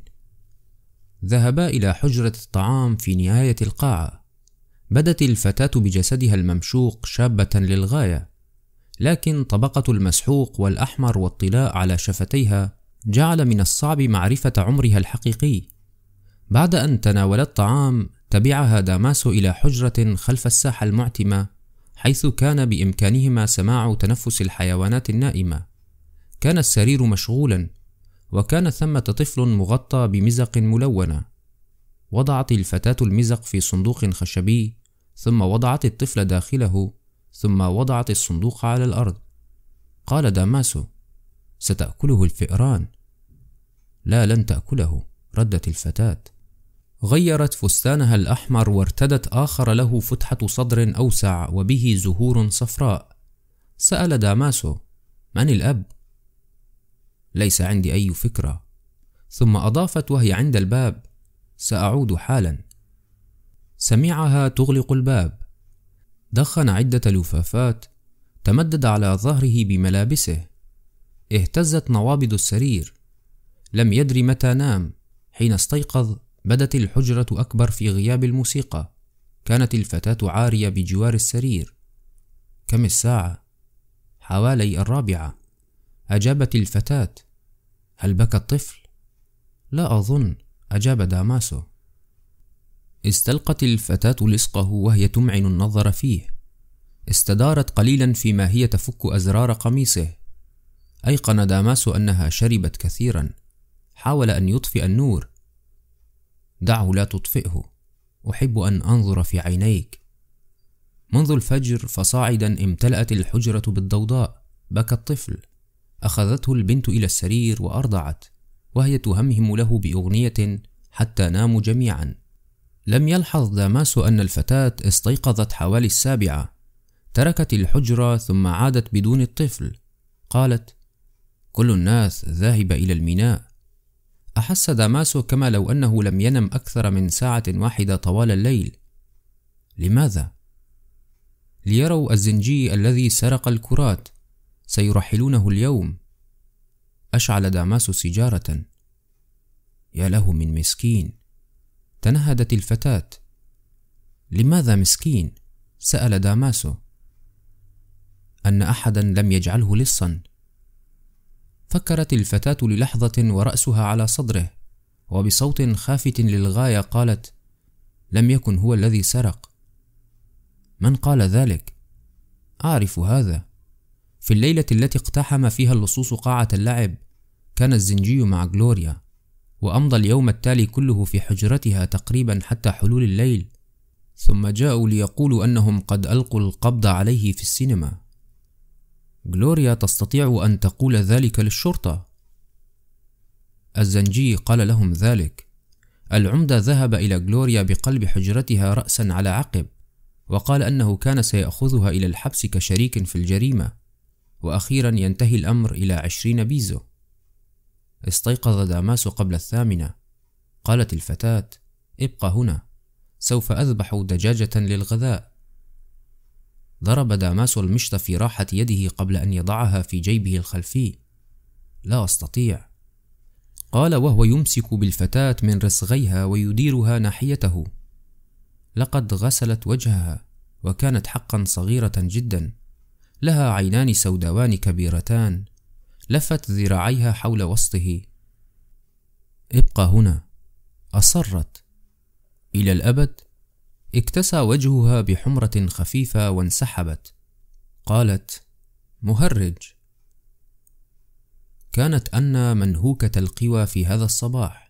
ذهبا إلى حجرة الطعام في نهاية القاعة. بدت الفتاة بجسدها الممشوق شابة للغاية، لكن طبقة المسحوق والأحمر والطلاء على شفتيها جعل من الصعب معرفة عمرها الحقيقي. بعد أن تناولت طعام تبعها داماسو إلى حجرة خلف الساحة المعتمة، حيث كان بإمكانهما سماع تنفس الحيوانات النائمة. كان السرير مشغولا، وكان ثمة طفل مغطى بمزق ملونة. وضعت الفتاة المزق في صندوق خشبي، ثم وضعت الطفل داخله، ثم وضعت الصندوق على الأرض. قال داماسو: ستأكله الفئران. لا، لن تأكله، ردت الفتاة. غيرت فستانها الأحمر وارتدت آخر له فتحة صدر أوسع وبه زهور صفراء. سأل داماسو: من الأب؟ ليس عندي أي فكرة. ثم أضافت وهي عند الباب: سأعود حالا. سمعها تغلق الباب. دخن عدة لفافات، تمدد على ظهره بملابسه. اهتزت نوابض السرير. لم يدر متى نام. حين استيقظ بدت الحجرة أكبر في غياب الموسيقى. كانت الفتاة عارية بجوار السرير. كم الساعة؟ حوالي 4. أجابت الفتاة. هل بكى الطفل؟ لا أظن، أجاب داماسو. استلقت الفتاة لصقه وهي تمعن النظر فيه. استدارت قليلا فيما هي تفك أزرار قميصه. أيقن داماسو أنها شربت كثيرا. حاول أن يطفئ النور. دعه، لا تطفئه، أحب أن أنظر في عينيك. منذ الفجر فصاعدا امتلأت الحجرة بالضوضاء. بكى الطفل. أخذته البنت إلى السرير وأرضعت، وهي تهمهم له بأغنية حتى ناموا جميعا. لم يلحظ داماسو أن الفتاة استيقظت حوالي 7. تركت الحجرة ثم عادت بدون الطفل. قالت: كل الناس ذاهب إلى الميناء. أحس داماسو كما لو أنه لم ينم أكثر من ساعة واحدة طوال الليل. لماذا؟ ليروا الزنجي الذي سرق الكرات. سيرحلونه اليوم. أشعل داماسو سيجارة. يا له من مسكين. تنهدت الفتاة. لماذا مسكين؟ سأل داماسو. أن أحدا لم يجعله لصا. فكرت الفتاة للحظة ورأسها على صدره، وبصوت خافت للغاية قالت: لم يكن هو الذي سرق. من قال ذلك؟ أعرف هذا. في الليلة التي اقتحم فيها اللصوص قاعة اللعب كان الزنجي مع غلوريا، وأمضى اليوم التالي كله في حجرتها تقريبا حتى حلول الليل، ثم جاءوا ليقولوا أنهم قد ألقوا القبض عليه في السينما. غلوريا تستطيع أن تقول ذلك للشرطة. الزنجي قال لهم ذلك. العمدة ذهب إلى غلوريا بقلب حجرتها رأسا على عقب، وقال أنه كان سيأخذها إلى الحبس كشريك في الجريمة، وأخيرا ينتهي الأمر إلى 20 بيزو. استيقظ داماسو قبل 8. قالت الفتاة: ابقى هنا، سوف أذبح دجاجة للغذاء. ضرب داماسو المشط في راحة يده قبل أن يضعها في جيبه الخلفي. لا أستطيع، قال وهو يمسك بالفتاة من رسغيها ويديرها ناحيته. لقد غسلت وجهها، وكانت حقا صغيرة جدا، لها عينان سوداوان كبيرتان. لفت ذراعيها حول وسطه. ابقى هنا، أصرت. إلى الأبد؟ اكتسى وجهها بحمرة خفيفة وانسحبت. قالت: مهرج. كانت أنا منهوكة القوى في هذا الصباح،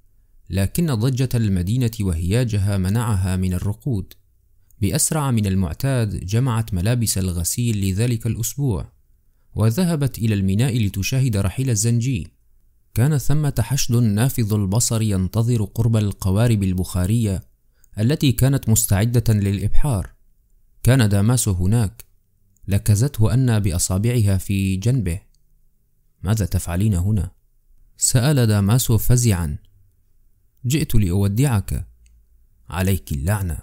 لكن ضجة المدينة وهياجها منعها من الرقود. بأسرع من المعتاد جمعت ملابس الغسيل لذلك الأسبوع، وذهبت إلى الميناء لتشاهد رحيل الزنجي. كان ثمة حشد نافذ البصر ينتظر قرب القوارب البخارية التي كانت مستعدة للإبحار. كان داماسو هناك. لكزته أنا بأصابعها في جنبه. ماذا تفعلين هنا؟ سأل داماسو فزعا. جئت لأودعك. عليك اللعنة.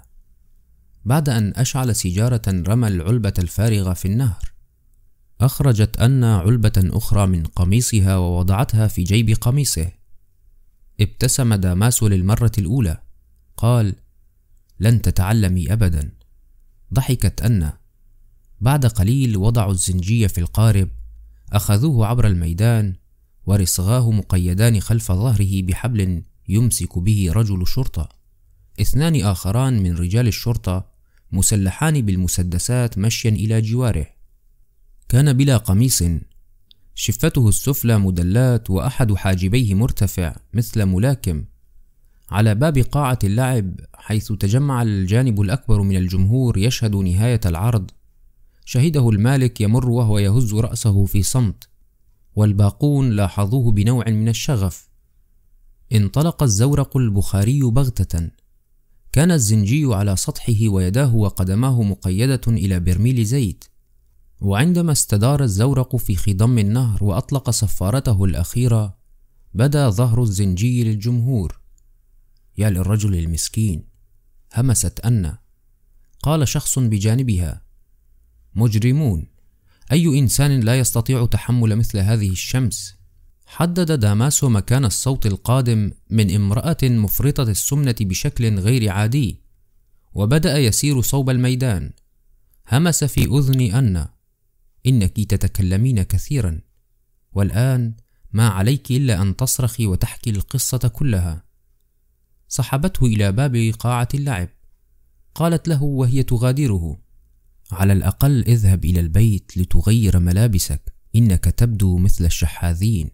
بعد أن أشعل سيجارة رمى العلبة الفارغة في النهر. أخرجت أنا علبة أخرى من قميصها ووضعتها في جيب قميصه. ابتسم داماسو للمرة الأولى. قال: لن تتعلمي أبدا. ضحكت أنا. بعد قليل وضعوا الزنجي في القارب، أخذوه عبر الميدان، ورصغاه مقيدان خلف ظهره بحبل يمسك به رجل شرطة. 2 آخران من رجال الشرطة مسلحان بالمسدسات مشيا إلى جواره. كان بلا قميص، شفته السفلى مدلات، وأحد حاجبيه مرتفع مثل ملاكم. على باب قاعة اللعب، حيث تجمع الجانب الأكبر من الجمهور يشهد نهاية العرض، شهده المالك يمر وهو يهز رأسه في صمت، والباقون لاحظوه بنوع من الشغف. انطلق الزورق البخاري بغتة. كان الزنجي على سطحه ويداه وقدماه مقيدة إلى برميل زيت، وعندما استدار الزورق في خضم النهر وأطلق صفارته الأخيرة، بدا ظهر الزنجي للجمهور. يا للرجل المسكين، همست أنا. قال شخص بجانبها: مجرمون، أي إنسان لا يستطيع تحمل مثل هذه الشمس. حدد داماسو مكان الصوت القادم من امرأة مفرطة السمنة بشكل غير عادي، وبدأ يسير صوب الميدان. همس في أذن أنا: إنك تتكلمين كثيرا، والآن ما عليك إلا أن تصرخي وتحكي القصة كلها. صحبته إلى باب قاعة اللعب. قالت له وهي تغادره: على الأقل اذهب إلى البيت لتغير ملابسك، إنك تبدو مثل الشحاذين.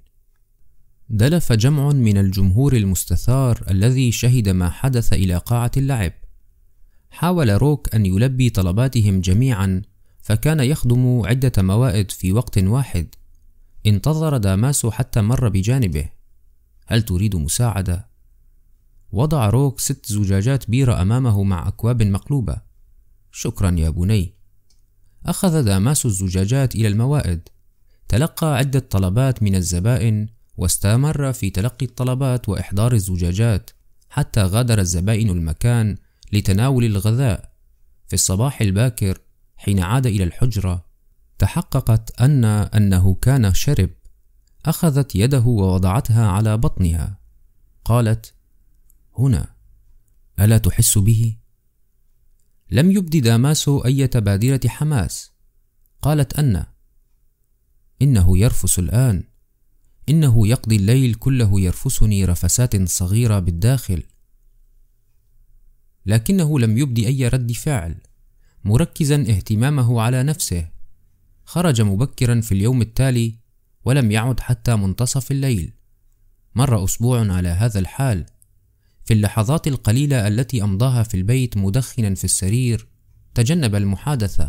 دلف جمع من الجمهور المستثار الذي شهد ما حدث إلى قاعة اللعب. حاول روك أن يلبي طلباتهم جميعا، فكان يخدم عدة موائد في وقت واحد. انتظر داماسو حتى مر بجانبه. هل تريد مساعدة؟ وضع روك 6 زجاجات بيرة أمامه مع أكواب مقلوبة. شكرا يا بني. أخذ داماسو الزجاجات إلى الموائد. تلقى عدة طلبات من الزبائن، واستمر في تلقي الطلبات وإحضار الزجاجات حتى غادر الزبائن المكان لتناول الغذاء. في الصباح الباكر حين عاد إلى الحجرة، تحققت أنه كان شرب. أخذت يده ووضعتها على بطنها. قالت: هنا، ألا تحس به؟ لم يبد داماسو أي بادرة حماس. قالت أن: إنه يرفس الآن، إنه يقضي الليل كله يرفسني رفسات صغيرة بالداخل. لكنه لم يبدي أي رد فعل، مركزا اهتمامه على نفسه. خرج مبكرا في اليوم التالي ولم يعد حتى منتصف الليل. مر أسبوع على هذا الحال. في اللحظات القليلة التي أمضاها في البيت مدخنا في السرير تجنب المحادثة.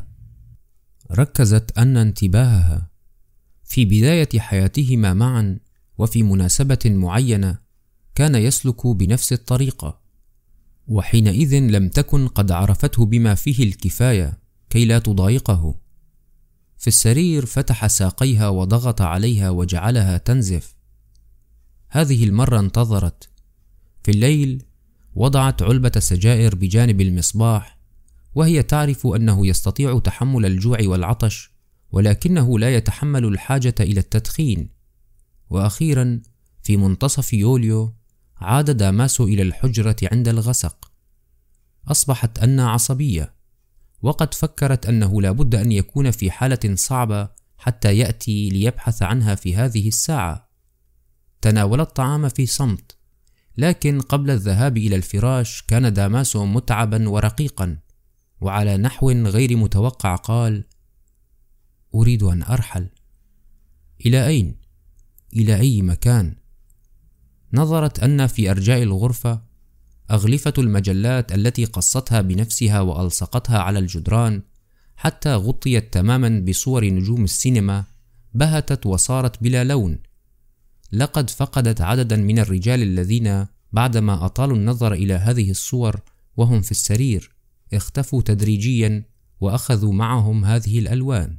ركزت أن انتباهها في بداية حياتهما معا وفي مناسبة معينة كان يسلك بنفس الطريقة، وحينئذ لم تكن قد عرفته بما فيه الكفاية كي لا تضايقه. في السرير فتح ساقيها وضغط عليها وجعلها تنزف. هذه المرة انتظرت. في الليل وضعت علبة سجائر بجانب المصباح، وهي تعرف أنه يستطيع تحمل الجوع والعطش، ولكنه لا يتحمل الحاجة إلى التدخين. وأخيرا في منتصف يوليو عاد داماسو إلى الحجرة عند الغسق. أصبحت أن عصبية، وقد فكرت أنه لا بد أن يكون في حالة صعبة حتى يأتي ليبحث عنها في هذه الساعة. تناول الطعام في صمت، لكن قبل الذهاب إلى الفراش كان داماسو متعبا ورقيقا، وعلى نحو غير متوقع قال: أريد أن أرحل. إلى أين؟ إلى أي مكان؟ نظرت أن في أرجاء الغرفة أغلفة المجلات التي قصتها بنفسها وألصقتها على الجدران حتى غطيت تماما بصور نجوم السينما بهتت وصارت بلا لون. لقد فقدت عددا من الرجال الذين بعدما أطالوا النظر إلى هذه الصور وهم في السرير اختفوا تدريجيا وأخذوا معهم هذه الألوان.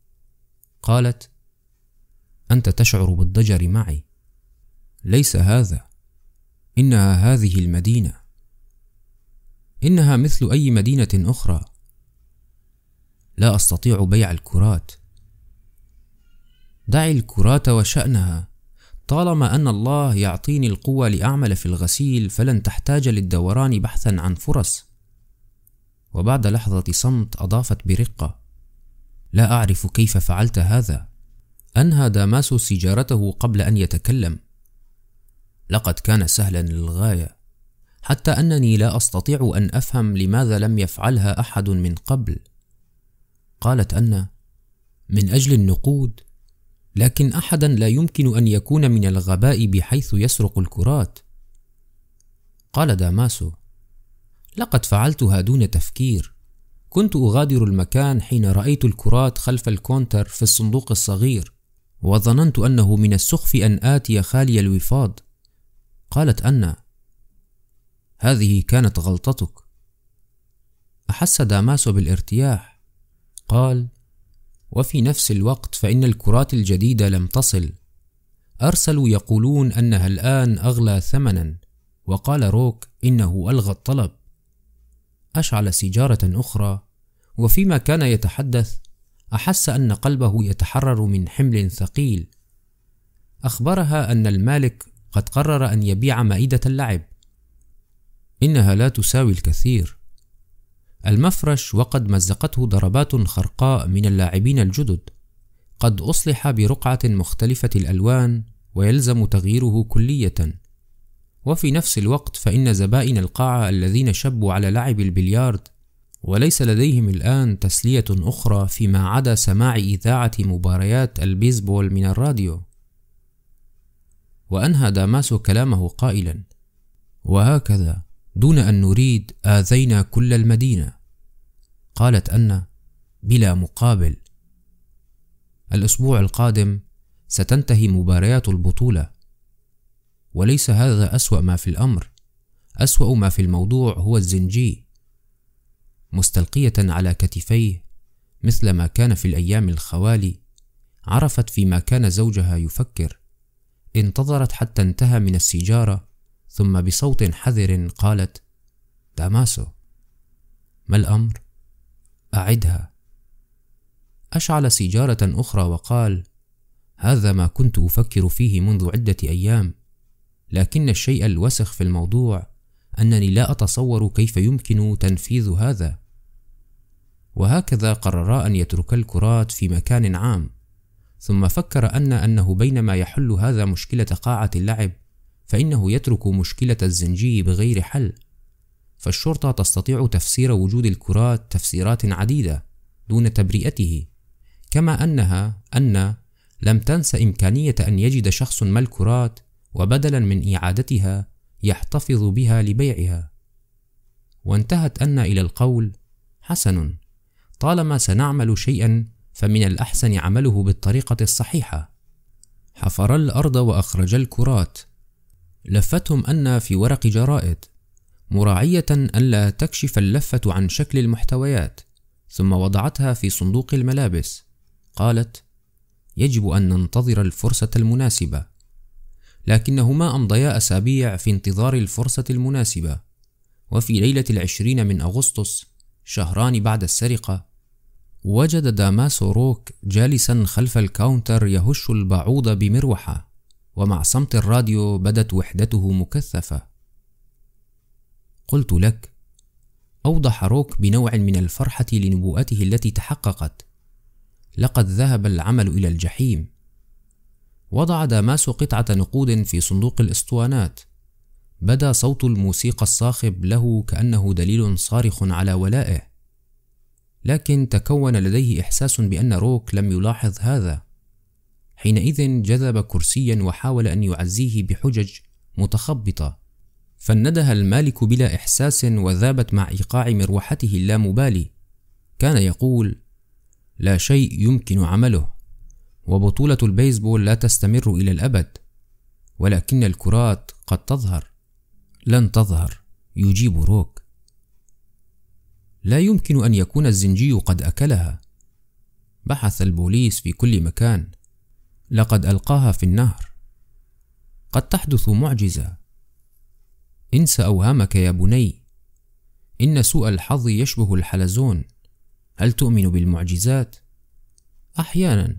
قالت: أنت تشعر بالضجر معي. ليس هذا، إنها هذه المدينة. إنها مثل أي مدينة أخرى. لا أستطيع بيع الكرات. دعي الكرات وشأنها. طالما أن الله يعطيني القوة لأعمل في الغسيل فلن تحتاج للدوران بحثا عن فرص. وبعد لحظة صمت أضافت برقة: لا أعرف كيف فعلت هذا. أنهى داماسو سيجارته قبل أن يتكلم: لقد كان سهلا للغاية، حتى أنني لا أستطيع أن أفهم لماذا لم يفعلها أحد من قبل. قالت أن: من أجل النقود، لكن أحدا لا يمكن أن يكون من الغباء بحيث يسرق الكرات. قال داماسو: لقد فعلتها دون تفكير. كنت أغادر المكان حين رأيت الكرات خلف الكونتر في الصندوق الصغير، وظننت أنه من السخف أن آتي خالي الوفاض. قالت أن: هذه كانت غلطتك. أحس داماسو بالارتياح. قال: وفي نفس الوقت فإن الكرات الجديدة لم تصل. أرسلوا يقولون أنها الآن أغلى ثمنا، وقال روك إنه ألغى الطلب. أشعل سيجارة أخرى، وفيما كان يتحدث أحس أن قلبه يتحرر من حمل ثقيل. أخبرها أن المالك قد قرر أن يبيع مائدة اللعب. إنها لا تساوي الكثير. المفرش وقد مزقته ضربات خرقاء من اللاعبين الجدد، قد أصلح برقعة مختلفة الألوان ويلزم تغييره كلية. وفي نفس الوقت فإن زبائن القاعة الذين شبوا على لعب البليارد وليس لديهم الآن تسلية أخرى فيما عدا سماع إذاعة مباريات البيسبول من الراديو. وأنهى داماسو كلامه قائلا: وهكذا دون أن نريد آذينا كل المدينة. قالت أن: بلا مقابل. الأسبوع القادم ستنتهي مباريات البطولة، وليس هذا أسوأ ما في الأمر. أسوأ ما في الموضوع هو الزنجي. مستلقية على كتفيه مثل ما كان في الأيام الخوالي، عرفت فيما كان زوجها يفكر. انتظرت حتى انتهى من السيجارة، ثم بصوت حذر قالت: داماسو، ما الأمر؟ أعدها. أشعل سيجارة أخرى وقال: هذا ما كنت أفكر فيه منذ عدة أيام، لكن الشيء الوسخ في الموضوع أنني لا أتصور كيف يمكن تنفيذ هذا. وهكذا قررا أن يتركا الكرات في مكان عام. ثم فكر أنه بينما يحل هذا مشكلة قاعة اللعب، فإنه يترك مشكلة الزنجي بغير حل. فالشرطة تستطيع تفسير وجود الكرات تفسيرات عديدة دون تبرئته، كما أن لم تنس إمكانية أن يجد شخص ما الكرات، وبدلا من إعادتها يحتفظ بها لبيعها. وانتهت أن إلى القول: حسن، طالما سنعمل شيئا فمن الأحسن عمله بالطريقة الصحيحة. حفر الأرض وأخرج الكرات، لفتهم أن في ورق جرائد، مراعية ألا تكشف اللفة عن شكل المحتويات، ثم وضعتها في صندوق الملابس. قالت: يجب أن ننتظر الفرصة المناسبة. لكنهما أمضيا أسابيع في انتظار الفرصة المناسبة. وفي ليلة 20 من أغسطس، شهران بعد السرقة، وجد داماسو روك جالسا خلف الكاونتر يهش البعوض بمروحة، ومع صمت الراديو بدت وحدته مكثفة. قلت لك، أوضح روك بنوع من الفرحة لنبوءته التي تحققت: لقد ذهب العمل إلى الجحيم. وضع داماسو قطعة نقود في صندوق الإسطوانات. بدا صوت الموسيقى الصاخب له كأنه دليل صارخ على ولائه، لكن تكون لديه إحساس بأن روك لم يلاحظ هذا. حينئذ جذب كرسيا وحاول أن يعزيه بحجج متخبطة، فندها المالك بلا إحساس وذابت مع إيقاع مروحته اللامبالي. كان يقول: لا شيء يمكن عمله، وبطولة البيسبول لا تستمر إلى الأبد، ولكن الكرات قد تظهر. لن تظهر، يجيب روك. لا يمكن أن يكون الزنجي قد أكلها. بحث البوليس في كل مكان، لقد ألقاها في النهر. قد تحدث معجزة. انس أوهامك يا بني، إن سوء الحظ يشبه الحلزون. هل تؤمن بالمعجزات؟ أحيانا.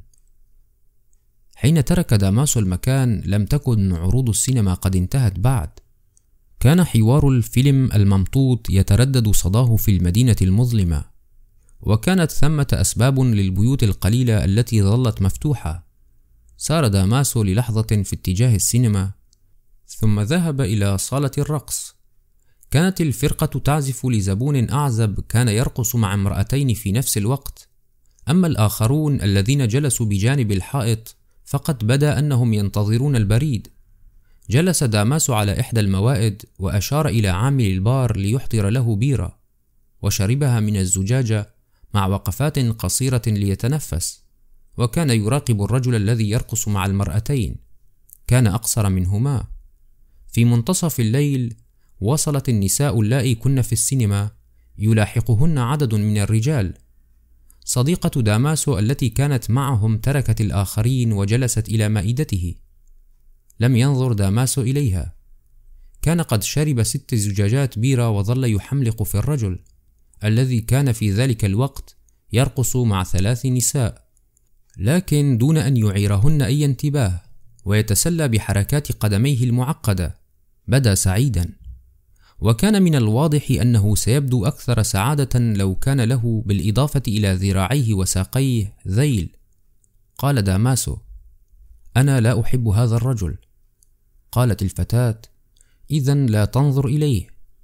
حين ترك داماسو المكان لم تكن عروض السينما قد انتهت بعد. كان حوار الفيلم الممطوط يتردد صداه في المدينة المظلمة، وكانت ثمة أسباب للبيوت القليلة التي ظلت مفتوحة. سار داماسو للحظة في اتجاه السينما، ثم ذهب إلى صالة الرقص. كانت الفرقة تعزف لزبون أعزب كان يرقص مع امرأتين في نفس الوقت. أما الآخرون الذين جلسوا بجانب الحائط فقد بدا أنهم ينتظرون البريد. جلس داماسو على إحدى الموائد وأشار إلى عامل البار ليحضر له بيرة، وشربها من الزجاجة مع وقفات قصيرة ليتنفس. وكان يراقب الرجل الذي يرقص مع المرأتين، كان أقصر منهما. في منتصف الليل وصلت النساء اللائي كن في السينما، يلاحقهن عدد من الرجال. صديقة داماسو التي كانت معهم تركت الآخرين وجلست إلى مائدته. لم ينظر داماسو إليها. كان قد شرب 6 زجاجات بيرة وظل يحملق في الرجل الذي كان في ذلك الوقت يرقص مع 3 نساء، لكن دون أن يعيرهن أي انتباه، ويتسلى بحركات قدميه المعقدة. بدا سعيدا، وكان من الواضح أنه سيبدو أكثر سعادة لو كان له بالإضافة إلى ذراعيه وساقيه ذيل. قال داماسو: أنا لا أحب هذا الرجل. قالت الفتاة: إذن لا تنظر إليه.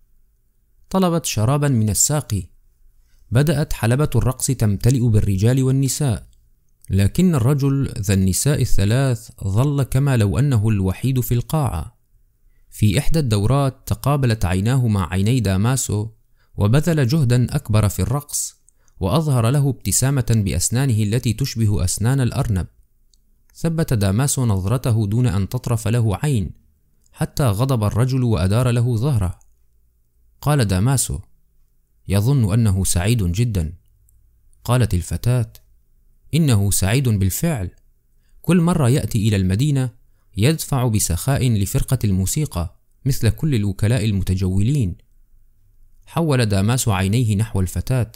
طلبت شرابا من الساقي. بدأت حلبة الرقص تمتلئ بالرجال والنساء، لكن الرجل ذا النساء الثلاث ظل كما لو أنه الوحيد في القاعة. في إحدى الدورات تقابلت عيناه مع عيني داماسو، وبذل جهدا أكبر في الرقص، وأظهر له ابتسامة بأسنانه التي تشبه أسنان الأرنب. ثبت داماسو نظرته دون أن تطرف له عين، حتى غضب الرجل وأدار له ظهره. قال داماسو: يظن أنه سعيد جدا. قالت الفتاة: إنه سعيد بالفعل. كل مرة يأتي إلى المدينة يدفع بسخاء لفرقة الموسيقى مثل كل الوكلاء المتجولين. حول داماسو عينيه نحو الفتاة: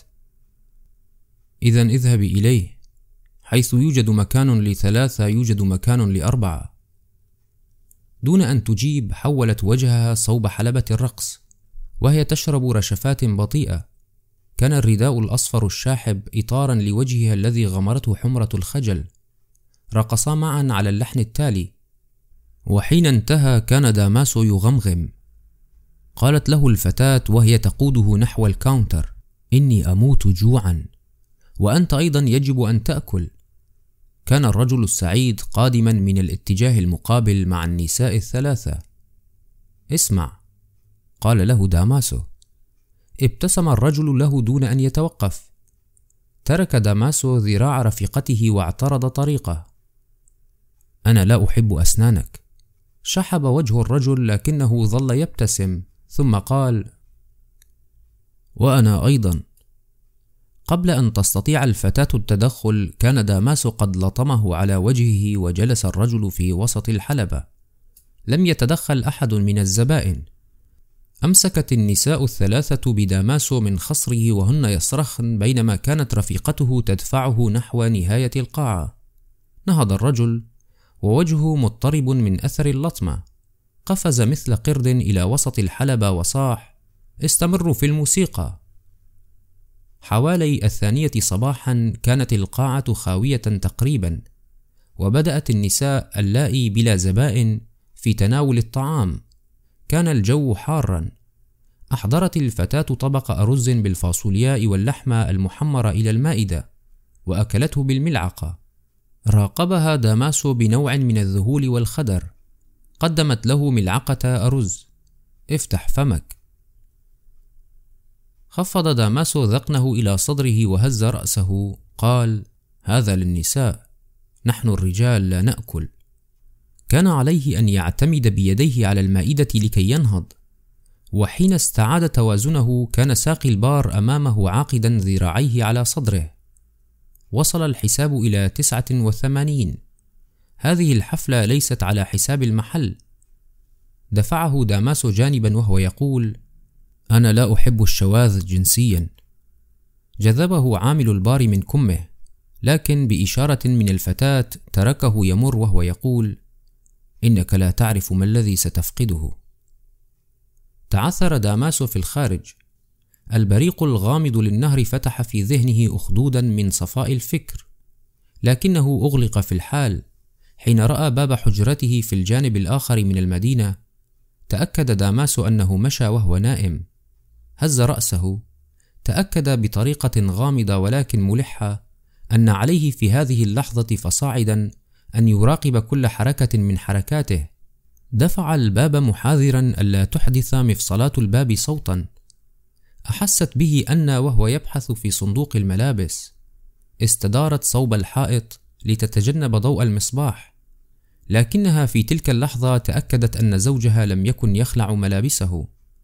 إذن اذهبي إليه، حيث يوجد مكان ل3 يوجد مكان ل4. دون أن تجيب حولت وجهها صوب حلبة الرقص، وهي تشرب رشفات بطيئة. كان الرداء الأصفر الشاحب إطارا لوجهها الذي غمرته حمرة الخجل. رقصا معا على اللحن التالي، وحين انتهى كان داماسو يغمغم. قالت له الفتاة وهي تقوده نحو الكاونتر: إني أموت جوعا، وأنت أيضا يجب أن تأكل. كان الرجل السعيد قادما من الاتجاه المقابل مع النساء الثلاثة. اسمع، قال له داماسو. ابتسم الرجل له دون أن يتوقف. ترك داماسو ذراع رفيقته واعترض طريقه. أنا لا أحب أسنانك. شحب وجه الرجل لكنه ظل يبتسم، ثم قال: وأنا أيضا. قبل أن تستطيع الفتاة التدخل كان داماسو قد لطمه على وجهه، وجلس الرجل في وسط الحلبة. لم يتدخل أحد من الزبائن. أمسكت النساء الثلاثة بداماسو من خصره وهن يصرخن، بينما كانت رفيقته تدفعه نحو نهاية القاعة. نهض الرجل ووجهه مضطرب من أثر اللطمة. قفز مثل قرد إلى وسط الحلبة وصاح: استمروا في الموسيقى. حوالي 2 صباحا كانت القاعة خاوية تقريبا، وبدأت النساء اللائي بلا زبائن في تناول الطعام. كان الجو حارا. أحضرت الفتاة طبق أرز بالفاصولياء واللحمة المحمرة إلى المائدة، وأكلته بالملعقة. راقبها داماسو بنوع من الذهول والخدر. قدمت له ملعقة أرز. افتح فمك. خفض داماسو ذقنه إلى صدره وهز رأسه. قال: هذا للنساء، نحن الرجال لا نأكل. كان عليه أن يعتمد بيديه على المائدة لكي ينهض، وحين استعاد توازنه كان ساقي البار أمامه عاقدا ذراعيه على صدره. وصل الحساب إلى 89. هذه الحفلة ليست على حساب المحل. دفعه داماسو جانبا وهو يقول: أنا لا أحب الشواذ جنسيا. جذبه عامل البار من كمه، لكن بإشارة من الفتاة تركه يمر وهو يقول: إنك لا تعرف ما الذي ستفقده. تعثر داماسو في الخارج. البريق الغامض للنهر فتح في ذهنه أخدودا من صفاء الفكر، لكنه أغلق في الحال. حين رأى باب حجرته في الجانب الآخر من المدينة، تأكد داماسو أنه مشى وهو نائم. هز رأسه. تأكد بطريقة غامضة ولكن ملحة أن عليه في هذه اللحظة فصاعدا أن يراقب كل حركة من حركاته. دفع الباب محاذرا ألا تحدث مفصلات الباب صوتا. أحست به أن وهو يبحث في صندوق الملابس. استدارت صوب الحائط لتتجنب ضوء المصباح، لكنها في تلك اللحظة تأكدت أن زوجها لم يكن يخلع ملابسه.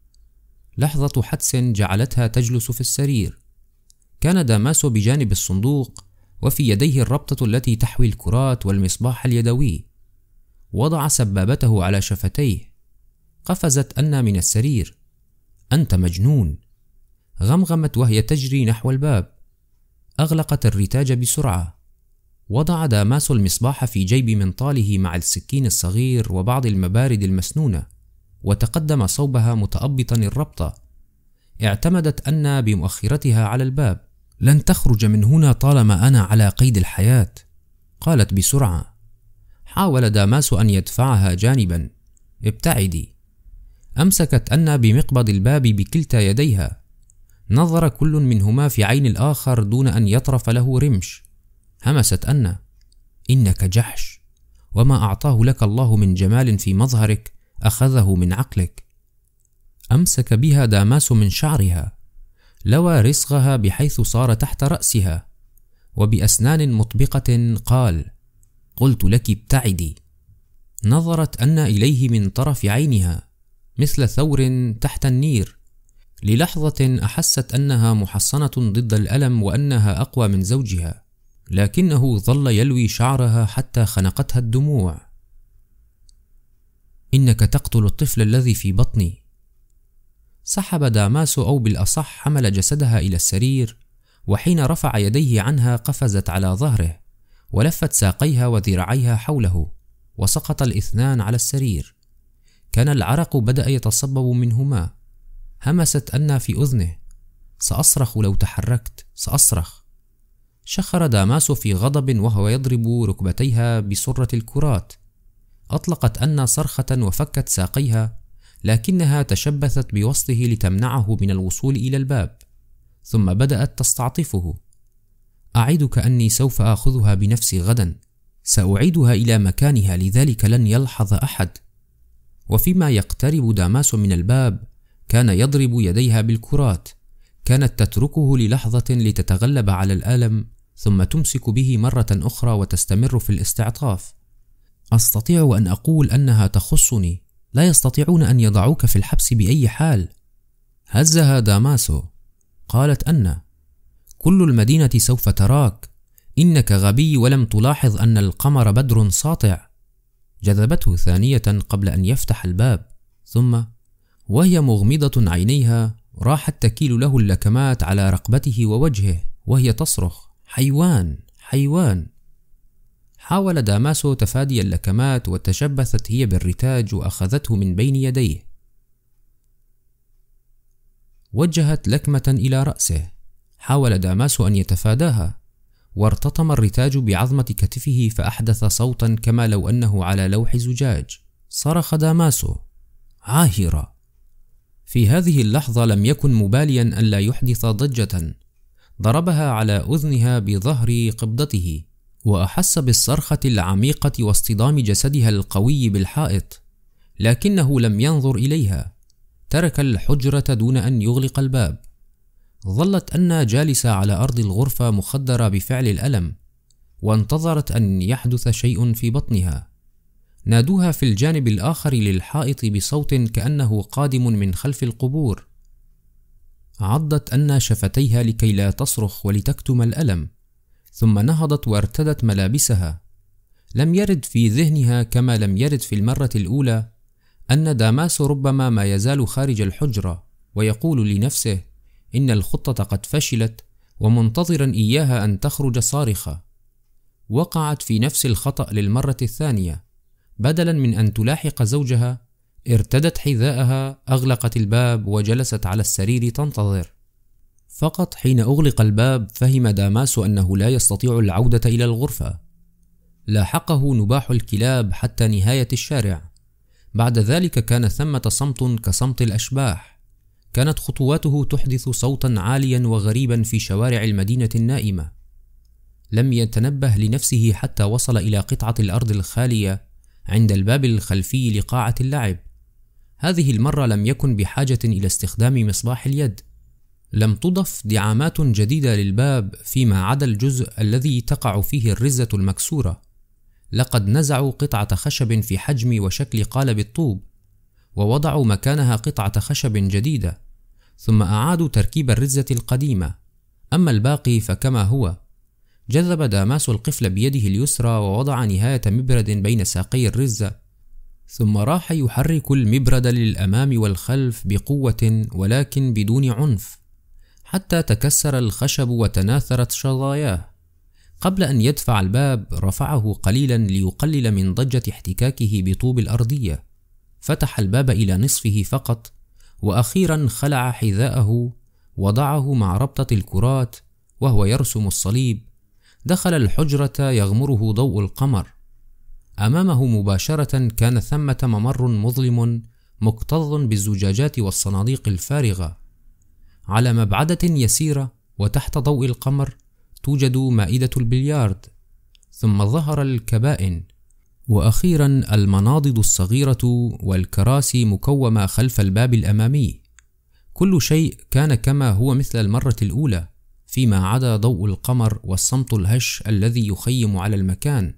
لحظة حدس جعلتها تجلس في السرير. كان داماسو بجانب الصندوق، وفي يديه الربطة التي تحوي الكرات والمصباح اليدوي. وضع سبابته على شفتيه. قفزت أن من السرير. أنت مجنون. غمغمت وهي تجري نحو الباب. أغلقت الرتاج بسرعة. وضع داماسو المصباح في جيب منطاله مع السكين الصغير وبعض المبارد المسنونة، وتقدم صوبها متأبطا الربطة. اعتمدت أن بمؤخرتها على الباب. لن تخرج من هنا طالما أنا على قيد الحياة، قالت بسرعة. حاول داماسو أن يدفعها جانبا. ابتعدي. أمسكت أن بمقبض الباب بكلتا يديها. نظر كل منهما في عين الآخر دون أن يطرف له رمش. همست أن: إنك جحش، وما أعطاه لك الله من جمال في مظهرك أخذه من عقلك. أمسك بها داماسو من شعرها. لوى رسغها بحيث صار تحت رأسها، وبأسنان مطبقة قال: قلت لك ابتعدي. نظرت أن إليه من طرف عينها مثل ثور تحت النير. للحظة أحست أنها محصنة ضد الألم وأنها أقوى من زوجها، لكنه ظل يلوي شعرها حتى خنقتها الدموع. إنك تقتل الطفل الذي في بطني. سحب داماسو، أو بالأصح حمل جسدها إلى السرير، وحين رفع يديه عنها قفزت على ظهره ولفت ساقيها وذراعيها حوله، وسقط الاثنان على السرير. كان العرق بدأ يتصبب منهما. همست أن في أذنه: سأصرخ لو تحركت، سأصرخ. شخر داماسو في غضب وهو يضرب ركبتيها بسرة الكرات. أطلقت أن صرخة وفكت ساقيها، لكنها تشبثت بوسطه لتمنعه من الوصول إلى الباب، ثم بدأت تستعطفه. أعدك أني سوف آخذها بنفسي غدا، سأعيدها إلى مكانها، لذلك لن يلحظ أحد. وفيما يقترب داماسو من الباب كان يضرب يديها بالكرات. كانت تتركه للحظة لتتغلب على الألم، ثم تمسك به مرة أخرى وتستمر في الاستعطاف. أستطيع أن أقول أنها تخصني، لا يستطيعون أن يضعوك في الحبس بأي حال. هزها داماسو. قالت أن كل المدينة سوف تراك، إنك غبي ولم تلاحظ أن القمر بدر ساطع. جذبته ثانية قبل أن يفتح الباب، ثم وهي مغمضة عينيها راحت تكيل له اللكمات على رقبته ووجهه وهي تصرخ: حيوان، حيوان. حاول داماسو تفادي اللكمات، وتشبثت هي بالرتاج وأخذته من بين يديه. وجهت لكمة إلى رأسه. حاول داماسو أن يتفاداها، وارتطم الرتاج بعظمة كتفه فأحدث صوتا كما لو أنه على لوح زجاج. صرخ داماسو: عاهرة! في هذه اللحظة لم يكن مباليا أن لا يحدث ضجة. ضربها على أذنها بظهر قبضته، وأحس بالصرخة العميقة واصطدام جسدها القوي بالحائط، لكنه لم ينظر إليها. ترك الحجرة دون أن يغلق الباب. ظلت أن جالسة على أرض الغرفة مخدرة بفعل الألم، وانتظرت أن يحدث شيء في بطنها. نادوها في الجانب الآخر للحائط بصوت كأنه قادم من خلف القبور. عضت أن شفتيها لكي لا تصرخ ولتكتم الألم، ثم نهضت وارتدت ملابسها. لم يرد في ذهنها كما لم يرد في المرة الأولى أن داماسو ربما ما يزال خارج الحجرة ويقول لنفسه إن الخطة قد فشلت، ومنتظرا إياها أن تخرج صارخة. وقعت في نفس الخطأ للمرة الثانية. بدلا من أن تلاحق زوجها، ارتدت حذاءها، أغلقت الباب وجلست على السرير تنتظر. فقط حين أغلق الباب فهم داماسو أنه لا يستطيع العودة إلى الغرفة. لاحقه نباح الكلاب حتى نهاية الشارع. بعد ذلك كان ثمة صمت كصمت الأشباح. كانت خطواته تحدث صوتا عاليا وغريبا في شوارع المدينة النائمة. لم يتنبه لنفسه حتى وصل إلى قطعة الأرض الخالية عند الباب الخلفي لقاعة اللعب. هذه المرة لم يكن بحاجة إلى استخدام مصباح اليد. لم تضف دعامات جديدة للباب فيما عدا الجزء الذي تقع فيه الرزة المكسورة. لقد نزعوا قطعة خشب في حجم وشكل قالب الطوب، ووضعوا مكانها قطعة خشب جديدة، ثم أعادوا تركيب الرزة القديمة. أما الباقي فكما هو. جذب داماسو القفل بيده اليسرى ووضع نهاية مبرد بين ساقي الرزة، ثم راح يحرك المبرد للأمام والخلف بقوة ولكن بدون عنف، حتى تكسر الخشب وتناثرت شظاياه. قبل أن يدفع الباب رفعه قليلا ليقلل من ضجة احتكاكه بطوب الأرضية. فتح الباب إلى نصفه فقط، وأخيرا خلع حذاءه، وضعه مع ربطة الكرات وهو يرسم الصليب. دخل الحجرة يغمره ضوء القمر. أمامه مباشرة كان ثمة ممر مظلم مكتظ بالزجاجات والصناديق الفارغة. على مبعدة يسيرة وتحت ضوء القمر توجد مائدة البلياردو، ثم ظهر الكبائن، وأخيرا المناضد الصغيرة والكراسي مكومة خلف الباب الأمامي. كل شيء كان كما هو مثل المرة الأولى، فيما عدا ضوء القمر والصمت الهش الذي يخيم على المكان.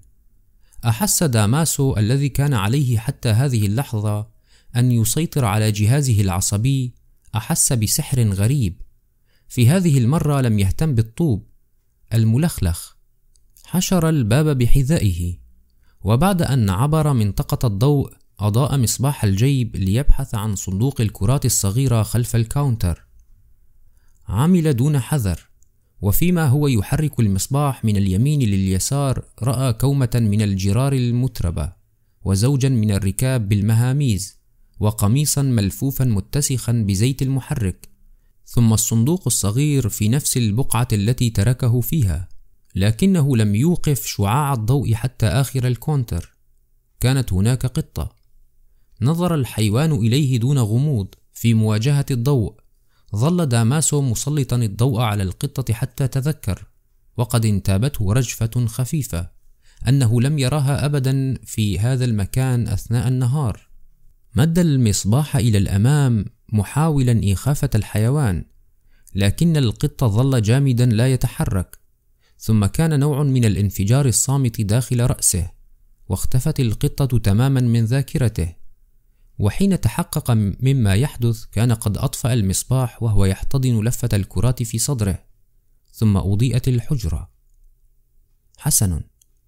أحس داماسو الذي كان عليه حتى هذه اللحظة أن يسيطر على جهازه العصبي، أحس بسحر غريب. في هذه المرة لم يهتم بالطوب الملخلخ. حشر الباب بحذائه، وبعد أن عبر منطقة الضوء أضاء مصباح الجيب ليبحث عن صندوق الكرات الصغيرة خلف الكاونتر. عمل دون حذر، وفيما هو يحرك المصباح من اليمين لليسار رأى كومة من الجرار المتربة، وزوجا من الركاب بالمهاميز، وقميصا ملفوفا متسخا بزيت المحرك. ثم الصندوق الصغير في نفس البقعة التي تركه فيها، لكنه لم يوقف شعاع الضوء حتى آخر الكونتر. كانت هناك قطة. نظر الحيوان إليه دون غموض في مواجهة الضوء. ظل داماسو مسلطا الضوء على القطة حتى تذكر، وقد انتابته رجفة خفيفة، أنه لم يراها أبدا في هذا المكان أثناء النهار. مد المصباح إلى الأمام محاولا إيقاف الحيوان، لكن القط ظل جامدا لا يتحرك. ثم كان نوع من الانفجار الصامت داخل رأسه، واختفت القطة تماما من ذاكرته. وحين تحقق مما يحدث كان قد أطفأ المصباح وهو يحتضن لفة الكرات في صدره. ثم أضيئت الحجرة. حسن.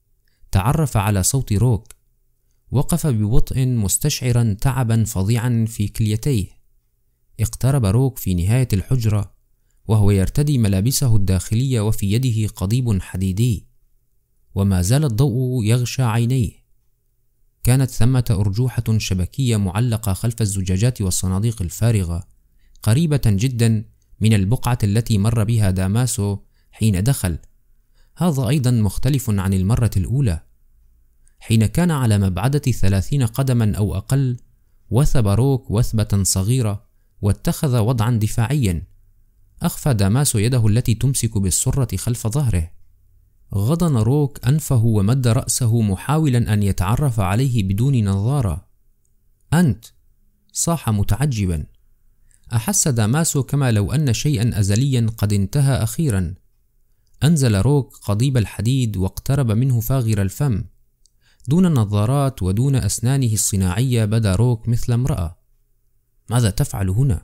تعرف على صوت روك. وقف ببطء مستشعرا تعبا فظيعا في كليتيه. اقترب روك في نهاية الحجرة وهو يرتدي ملابسه الداخلية وفي يده قضيب حديدي، وما زال الضوء يغشى عينيه. كانت ثمة أرجوحة شبكية معلقة خلف الزجاجات والصناديق الفارغة، قريبة جدا من البقعة التي مر بها داماسو حين دخل. هذا أيضا مختلف عن المرة الأولى. حين كان على مبعدة 30 قدما أو أقل، وثب روك وثبة صغيرة واتخذ وضعا دفاعيا. أخفى داماسو يده التي تمسك بالسرة خلف ظهره. غضن روك أنفه ومد رأسه محاولا أن يتعرف عليه بدون نظارة. أنت؟ صاح متعجبا. أحس داماسو كما لو أن شيئا أزليا قد انتهى أخيرا. أنزل روك قضيب الحديد واقترب منه فاغر الفم. دون نظارات ودون أسنانه الصناعية بدا روك مثل امرأة. ماذا تفعل هنا؟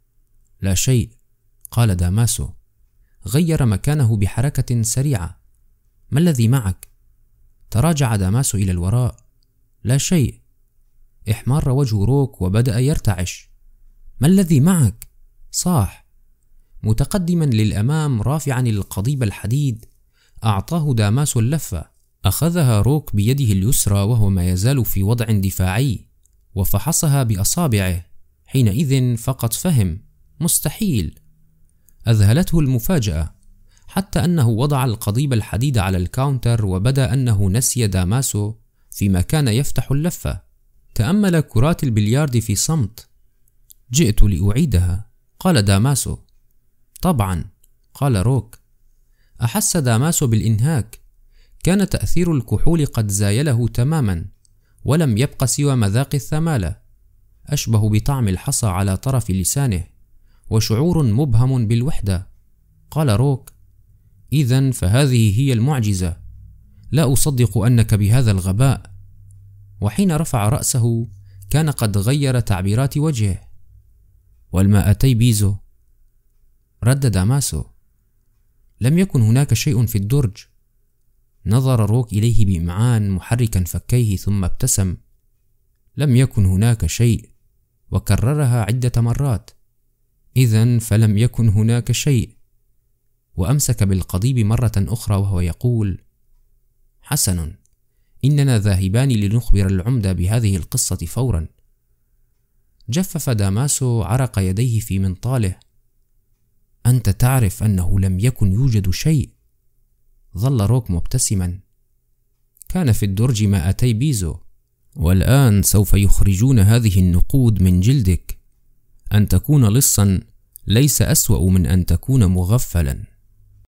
لا شيء، قال داماسو. غير مكانه بحركة سريعة. ما الذي معك؟ تراجع داماسو إلى الوراء. لا شيء. احمر وجه روك وبدأ يرتعش. ما الذي معك؟ صاح. متقدما للأمام رافعا القضيب الحديد، أعطاه داماسو اللفة. أخذها روك بيده اليسرى وهو ما يزال في وضع دفاعي، وفحصها بأصابعه. حينئذ فقط فهم. مستحيل. أذهلته المفاجأة، حتى أنه وضع القضيب الحديد على الكاونتر وبدا أنه نسي داماسو فيما كان يفتح اللفة. تأمل كرات البلياردي في صمت. جئت لأعيدها، قال داماسو. طبعا، قال روك. أحس داماسو بالإنهاك. كان تأثير الكحول قد زايله تماما، ولم يبق سوى مذاق الثمالة، أشبه بطعم الحصى على طرف لسانه، وشعور مبهم بالوحدة. قال روك: إذن فهذه هي المعجزة. لا أصدق أنك بهذا الغباء. وحين رفع رأسه كان قد غير تعبيرات وجهه. والمائتي بيزو؟ رد داماسو. لم يكن هناك شيء في الدرج. نظر روك إليه بإمعان محركا فكيه ثم ابتسم. لم يكن هناك شيء، وكررها عدة مرات. إذن فلم يكن هناك شيء. وأمسك بالقضيب مرة أخرى وهو يقول: حسن، إننا ذاهبان لنخبر العمدة بهذه القصة فورا. جفف داماسو عرق يديه في منطاله. أنت تعرف أنه لم يكن يوجد شيء. ظل روك مبتسما. كان في الدرج 200 بيزو، والآن سوف يخرجون هذه النقود من جلدك. أن تكون لصا ليس أسوأ من أن تكون مغفلا.